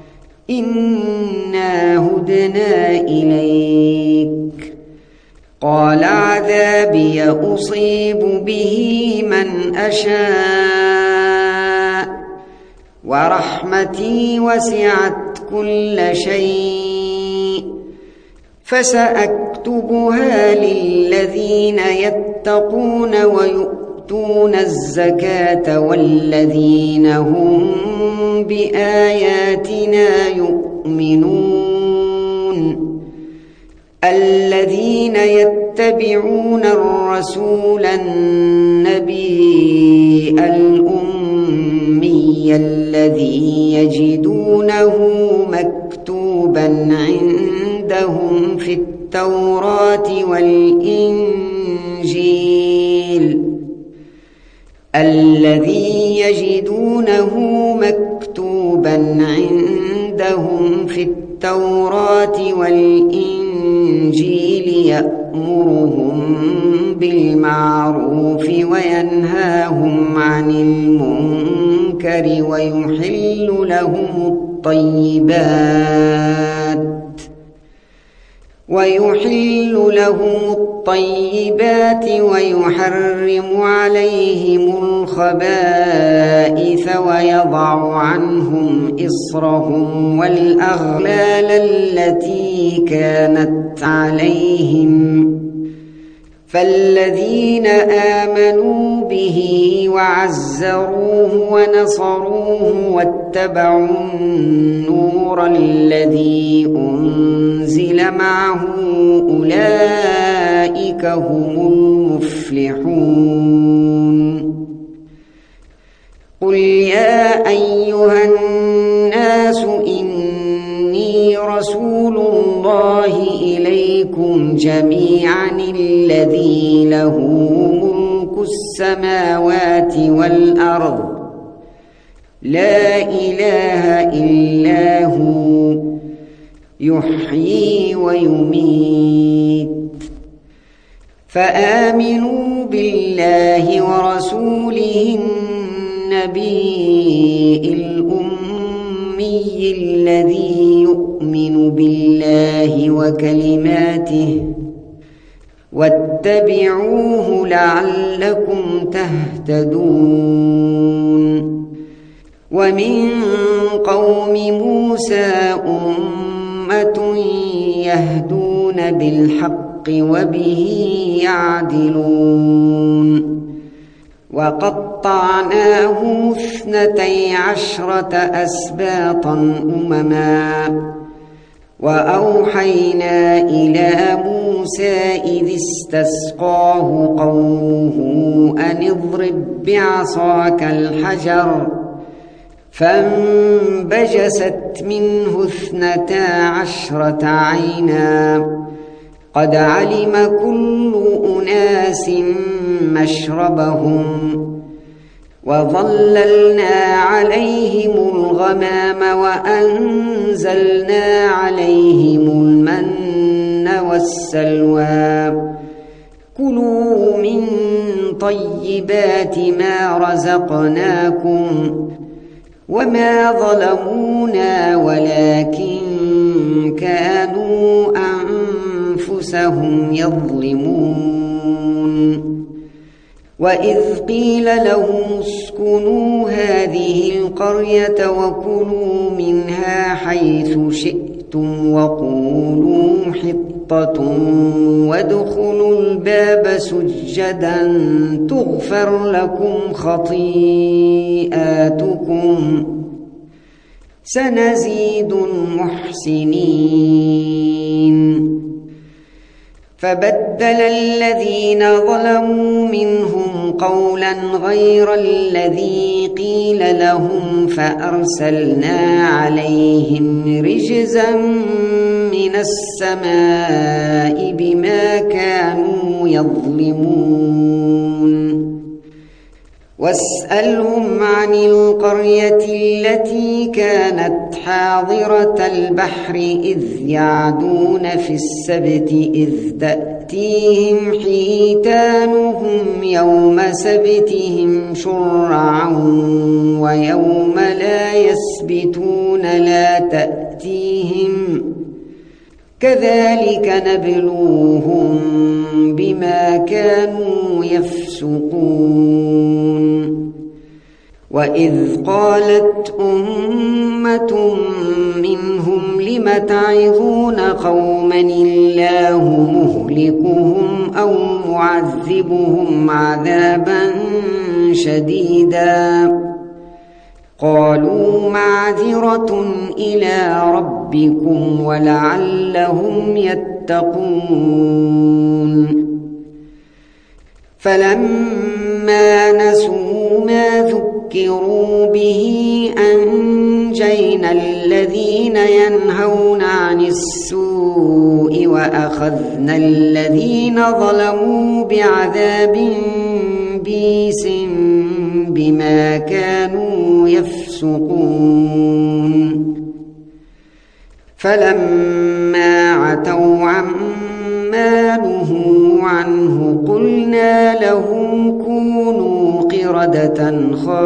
إنا هدنا إليك قال عذابي أصيب به من أشاء ورحمتي وسعت كل شيء فسأكتبها للذين يتقون ويؤتون الزكاة والذين هم بآياتنا يؤمنون الذين يتبعون الرسول النبي الأمي الذي يجدونه مكتوبا عندهم في التوراة والإنجيل الذي يجدونه مكتوبا عندهم في التوراة والإنجيل يأمرهم بالمعروف وينهاهم عن المنكر ويحل لهم الطيبات ويحرم عليهم الخبائث ويضع عنهم إصرهم والأغلال التي كانت عليهم فالذين آمنوا به وعزروه ونصروه واتبعوا النور الذي أنزل معه أولئك هم المفلحون أيها الناس إني رسول الله إليكم جميعا الذي له ملك السماوات والأرض لا إله إلا هو يحيي ويميت فآمنوا بالله ورسوله النبي الأمي الذي يؤمن بالله وكلماته واتبعوه لعلكم تهتدون ومن قوم موسى أمة يهدون بالحق وبه يعدلون وقطعناهم 12 أسباطا أمما وأوحينا إلى موسى إذ استسقاه قومه أن اضرب بعصاك الحجر فانبجست منه 12 عينا قد علم كل أناس مشربهم وظللنا عليهم الغمام وأنزلنا عليهم المن والسلوى كلوا من طيبات ما رزقناكم وما ظلمونا ولكن كانوا أنفسهم يظلمون وإذ قيل لهم اسكنوا هذه القرية وكلوا منها حيث شئتم وقولوا حطة وادخلوا الباب سجدا تغفر لكم خطيئاتكم سنزيد المحسنين فبدل الذين ظلموا منهم قولا غير الذي قيل لهم فأرسلنا عليهم رجزا من السماء بما كانوا يظلمون واسألهم عن القرية التي كانت حاضرة البحر إذ يعدون في السبت إذ تأتيهم حيتانهم يوم سبتهم شرعا ويوم لا يسبتون لا تأتيهم كذلك نبلوهم بما كانوا يفسقون وإذ قالت أمة منهم لم تعظون قوما الله مهلكهم أو معذبهم عذابا شديدا قالوا معذرة إلى ربكم ولعلهم يتقون فلما نسوا ما ذكروا به أنجينا الذين ينهون عن السوء وأخذنا الذين ظلموا بعذاب بئيس بما كانوا يفسقون فلما عتوا عما نهوا عنه قلنا لهم كونوا قردة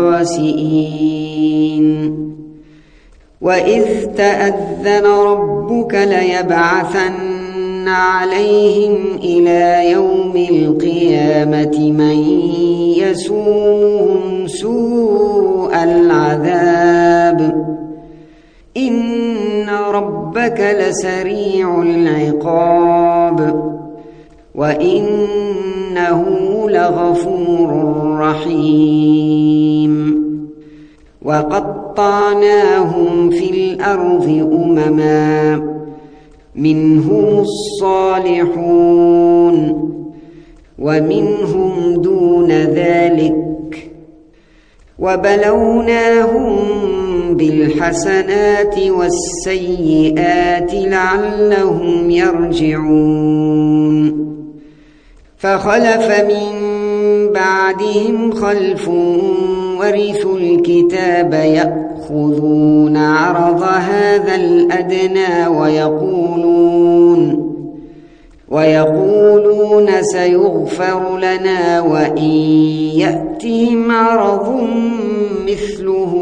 خاسئين وإذ تأذن ربك ليبعثن عليهم إلى يوم القيامة من يسومهم سوء العذاب إن ربك لسريع العقاب وإنه لغفور رحيم وقطعناهم في الأرض أمما منهم الصالحون ومنهم دون ذلك وبلوناهم بالحسنات والسيئات لعلهم يرجعون فخلف من بعدهم خلف ورثوا الكتاب يأخذون عرض هذا الأدنى ويقولون سيغفر لنا وإن يأتهم عرض مثله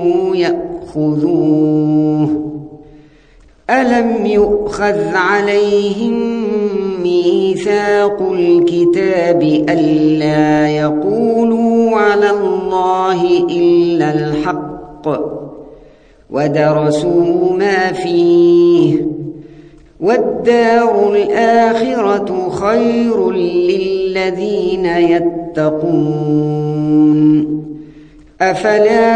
يأخذوه ألم يؤخذ عليهم ميثاق الكتاب ألا يقولوا على الله إلا الحق ودرسوا ما فيه والدار الآخرة خير للذين يتقون أفلا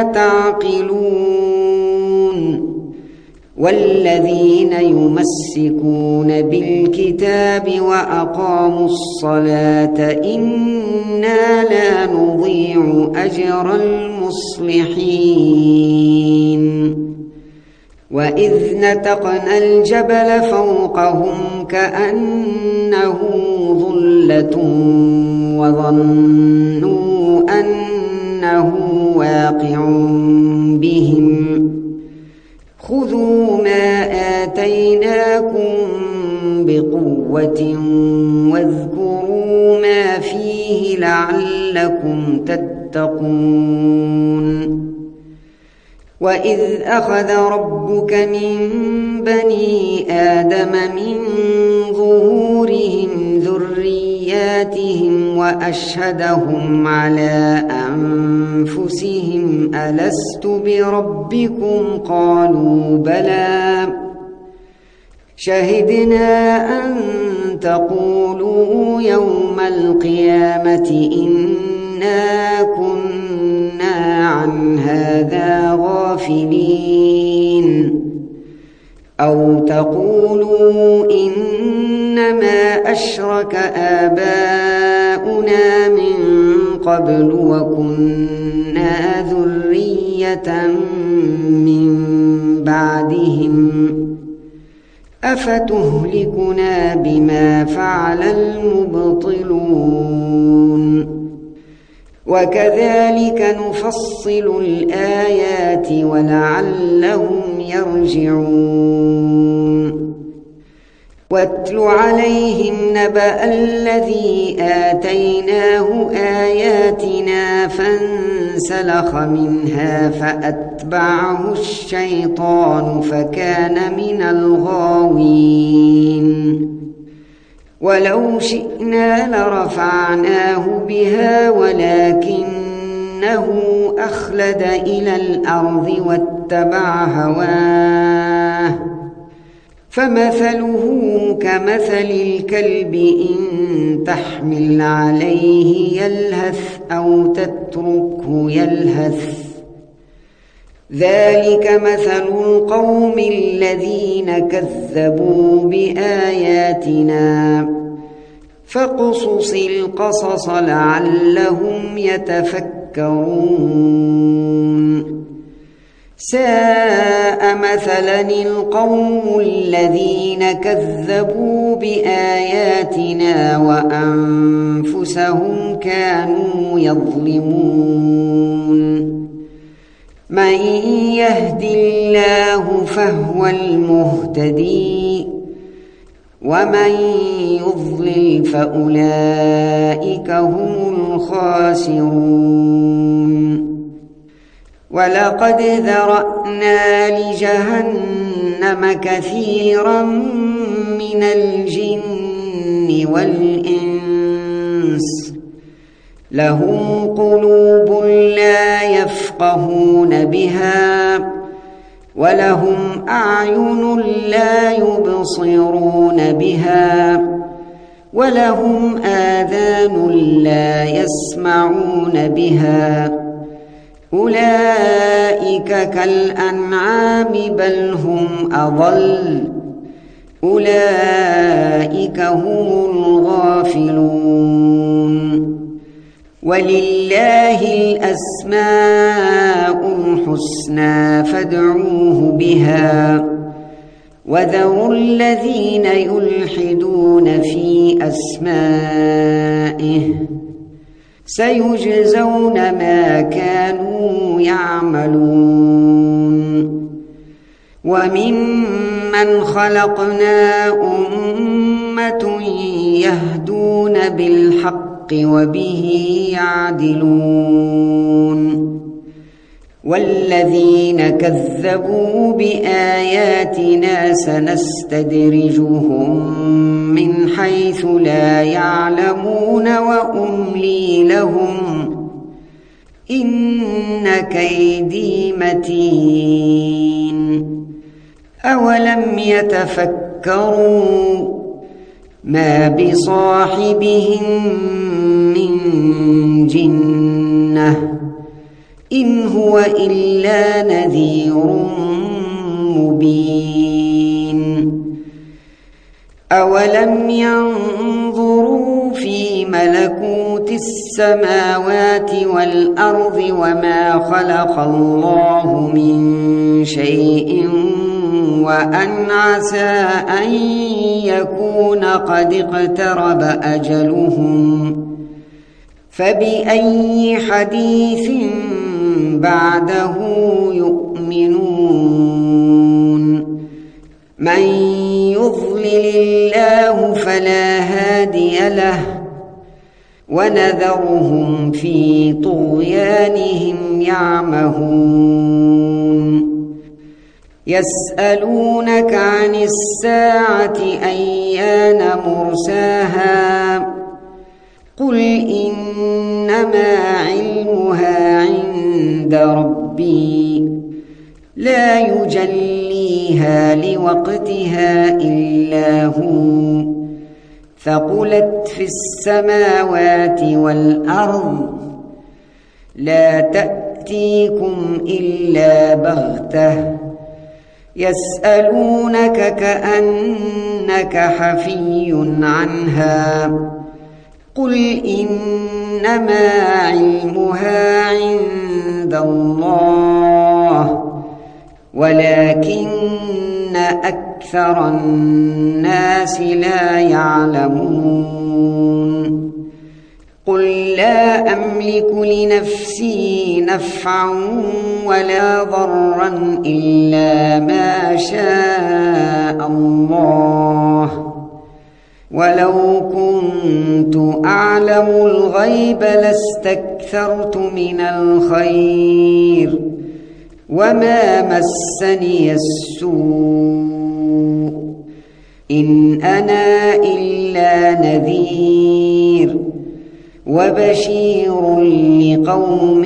تعقلون والذين يمسكون بالكتاب وأقاموا الصلاة إنا لا نضيع أجر المصلحين وإذ نتقنا الجبل فوقهم كأنه ظلة وظنوا أنه واقع بهم خذوا ما آتيناكم بقوة واذكروا ما فيه لعلكم تتقون وإذ أخذ ربك من بني آدم من ظهورهم ذرياتهم وأشهدهم على أنفسهم ألست بربكم قالوا بلى شهدنا أن تقولوا يوم القيامة إنا كنا عن هذا غافلين أو تقولوا إنما أشرك آباؤنا من قبل وكنا ذرية من بعدهم أفتهلكنا بما فعل المبطلون وكذلك نفصل الآيات ولعلهم يرجعون واتل عليهم نبأ الذي آتيناه آياتنا فانسلخ منها فأتبعه الشيطان فكان من الغاوين ولو شئنا لرفعناه بها ولكنه أخلد إلى الأرض واتبع هواه فمثله كمثل الكلب إن تحمل عليه يلهث أو تتركه يلهث ذلك مثل القوم الذين كذبوا بآياتنا فاقصص القصص لعلهم يتفكرون ساء مثلا القوم الذين كذبوا بآياتنا وأنفسهم كانوا يظلمون من يهد الله فهو المهتدي ومن يضلل فأولئك هم الخاسرون ولقد ذرأنا لجهنم كثيرا من الجن والإنس لهم قلوب لا يفقهون بها ولهم أعين لا يبصرون بها ولهم آذان لا يسمعون بها أولئك كالأنعام بل هم أضل أولئك هم الغافلون ولله الأسماء الحسنى فادعوه بها وذروا الذين يلحدون في أسمائه سيجزون ما كانوا يعملون وممن خلقنا أمة يهدون بالحق وبه يعدلون والذين كذبوا بآياتنا سنستدرجهم من حيث لا يعلمون وأملي لهم إن كيدي متين أولم يتفكروا ما بصاحبهم من جنة إن هو إلا نذير مبين أولم ينظروا في ملكوت السماوات والأرض وما خلق الله من شيء وأن عسى أن يكون قد اقترب أجلهم فبأي حديث بعده يؤمنون من يضلل الله فلا هادي له ونذرهم في طغيانهم يعمهون يسألونك عن الساعة أيان مرساها قل إنما علمها عند ربي لا يجليها لوقتها إلا هو ثقلت في السماوات والأرض لا تأتيكم إلا بغتة يسألونك كأنك حفي عنها قل إنما علمها عند الله ولكن أكثر الناس لا يعلمون قل لا أملك لنفسي نفعا ولا ضرا إلا ما شاء الله ولو كنت أعلم الغيب لاستكثرت من الخير وما مسني السوء إن أنا إلا نذير وبشير لقوم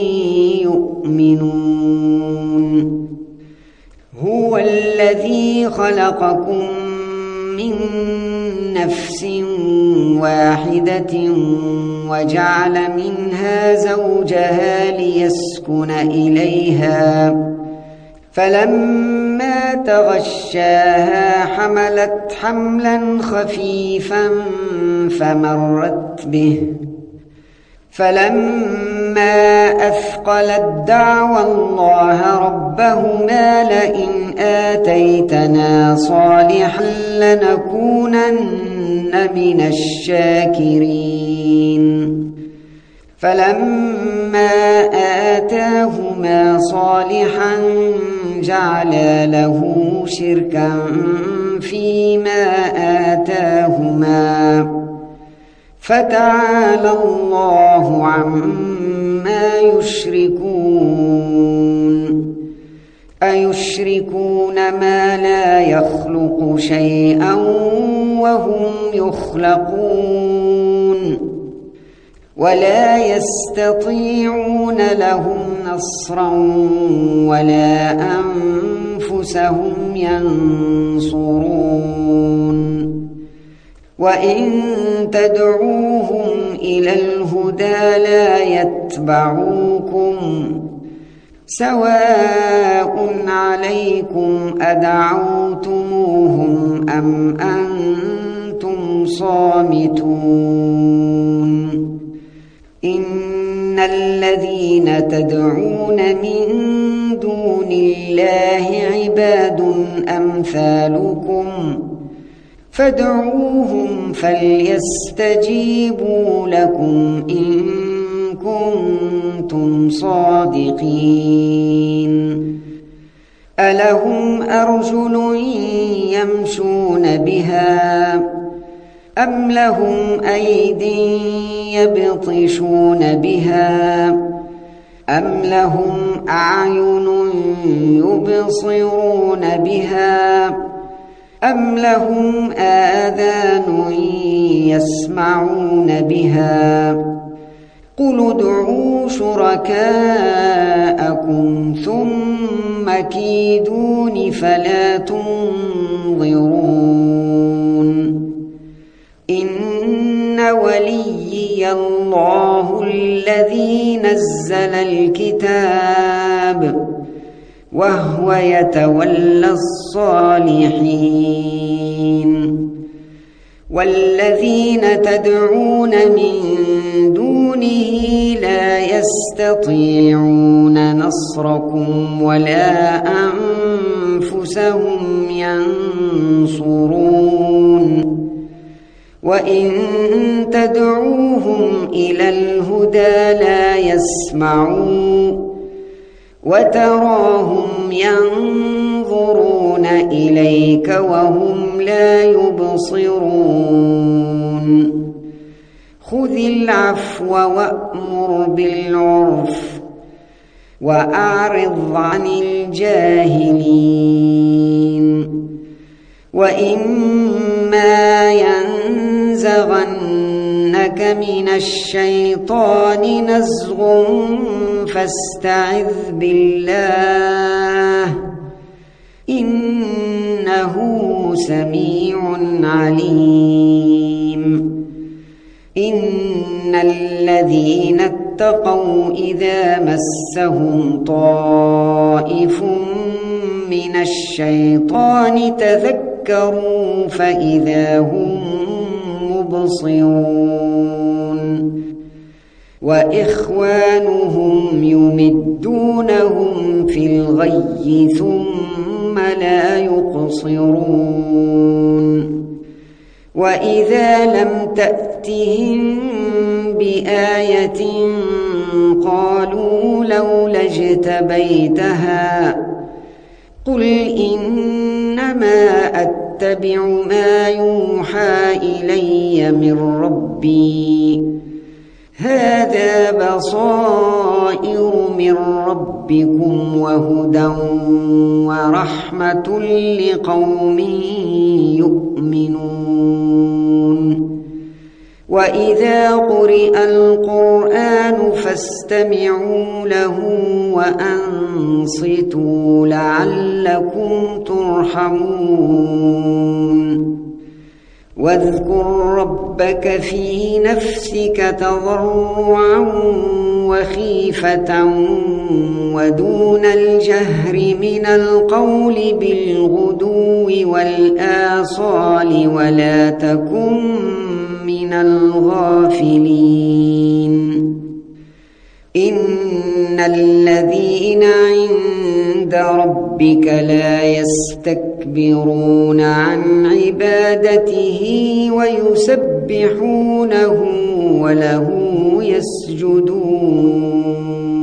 يؤمنون هو الذي خلقكم من نفس واحدة وجعل منها زوجها ليسكن إليها فلما تغشاها حملت حملا خفيفا فمرت به فلما أثقلت دعوا الله ربهما لئن آتيتنا صالحا لنكونن من الشاكرين فلما آتاهما صالحا جعلا له شركا فيما آتاهما فتعالى الله عما يشركون أيشركون ما لا يخلق شيئا وهم يخلقون ولا يستطيعون لهم نصرا ولا أنفسهم ينصرون وإن تدعوهم إلى الهدى لا يتبعوكم سواء عليكم أدعوتموهم أم أنتم صامتون إن الذين تدعون من دون الله عباد أمثالكم فادعوهم فليستجيبوا لكم إن كنتم صادقين ألهم أرجل يمشون بها أم لهم أيد يبطشون بها أم لهم أعين يبصرون بها أم لهم آذان يسمعون بها قل ادعوا شركاءكم ثم كيدون فلا تنظرون إن وليي الله الذي نزل الكتاب وهو يتولى الصالحين والذين تدعون من دونه لا يستطيعون نصركم ولا أنفسهم ينصرون وإن تدعوهم إلى الهدى لا يسمعون وتراهم ينظرون إليك وهم لا يبصرون خذ العفو وأمر بالعرف وأعرض عن الجاهلين وإما ينزغنك من الشيطان نزغ فاستعذ بالله إنه سميع عليم إن الذين اتقوا إذا مسهم طائف من الشيطان تذكروا فإذا هم مبصرون وإخوانهم يمدونهم في الغي ثم لا يقصرون وإذا لم تأتهم بآية قالوا لولا اجتبيتها قل إنما أتبع ما يوحى إلي من ربي هذا بصائر من ربكم وهدى ورحمة لقوم يؤمنون وإذا قرئ القرآن فاستمعوا له وأنصتوا لعلكم ترحمون واذكر ربك في نفسك تضرعا وخيفة ودون الجهر من القول بالغدو والآصال ولا تكن من الغافلين إن الذين عند ربك لا يستكبرون عن عبادته ويسبحونه وله يسجدون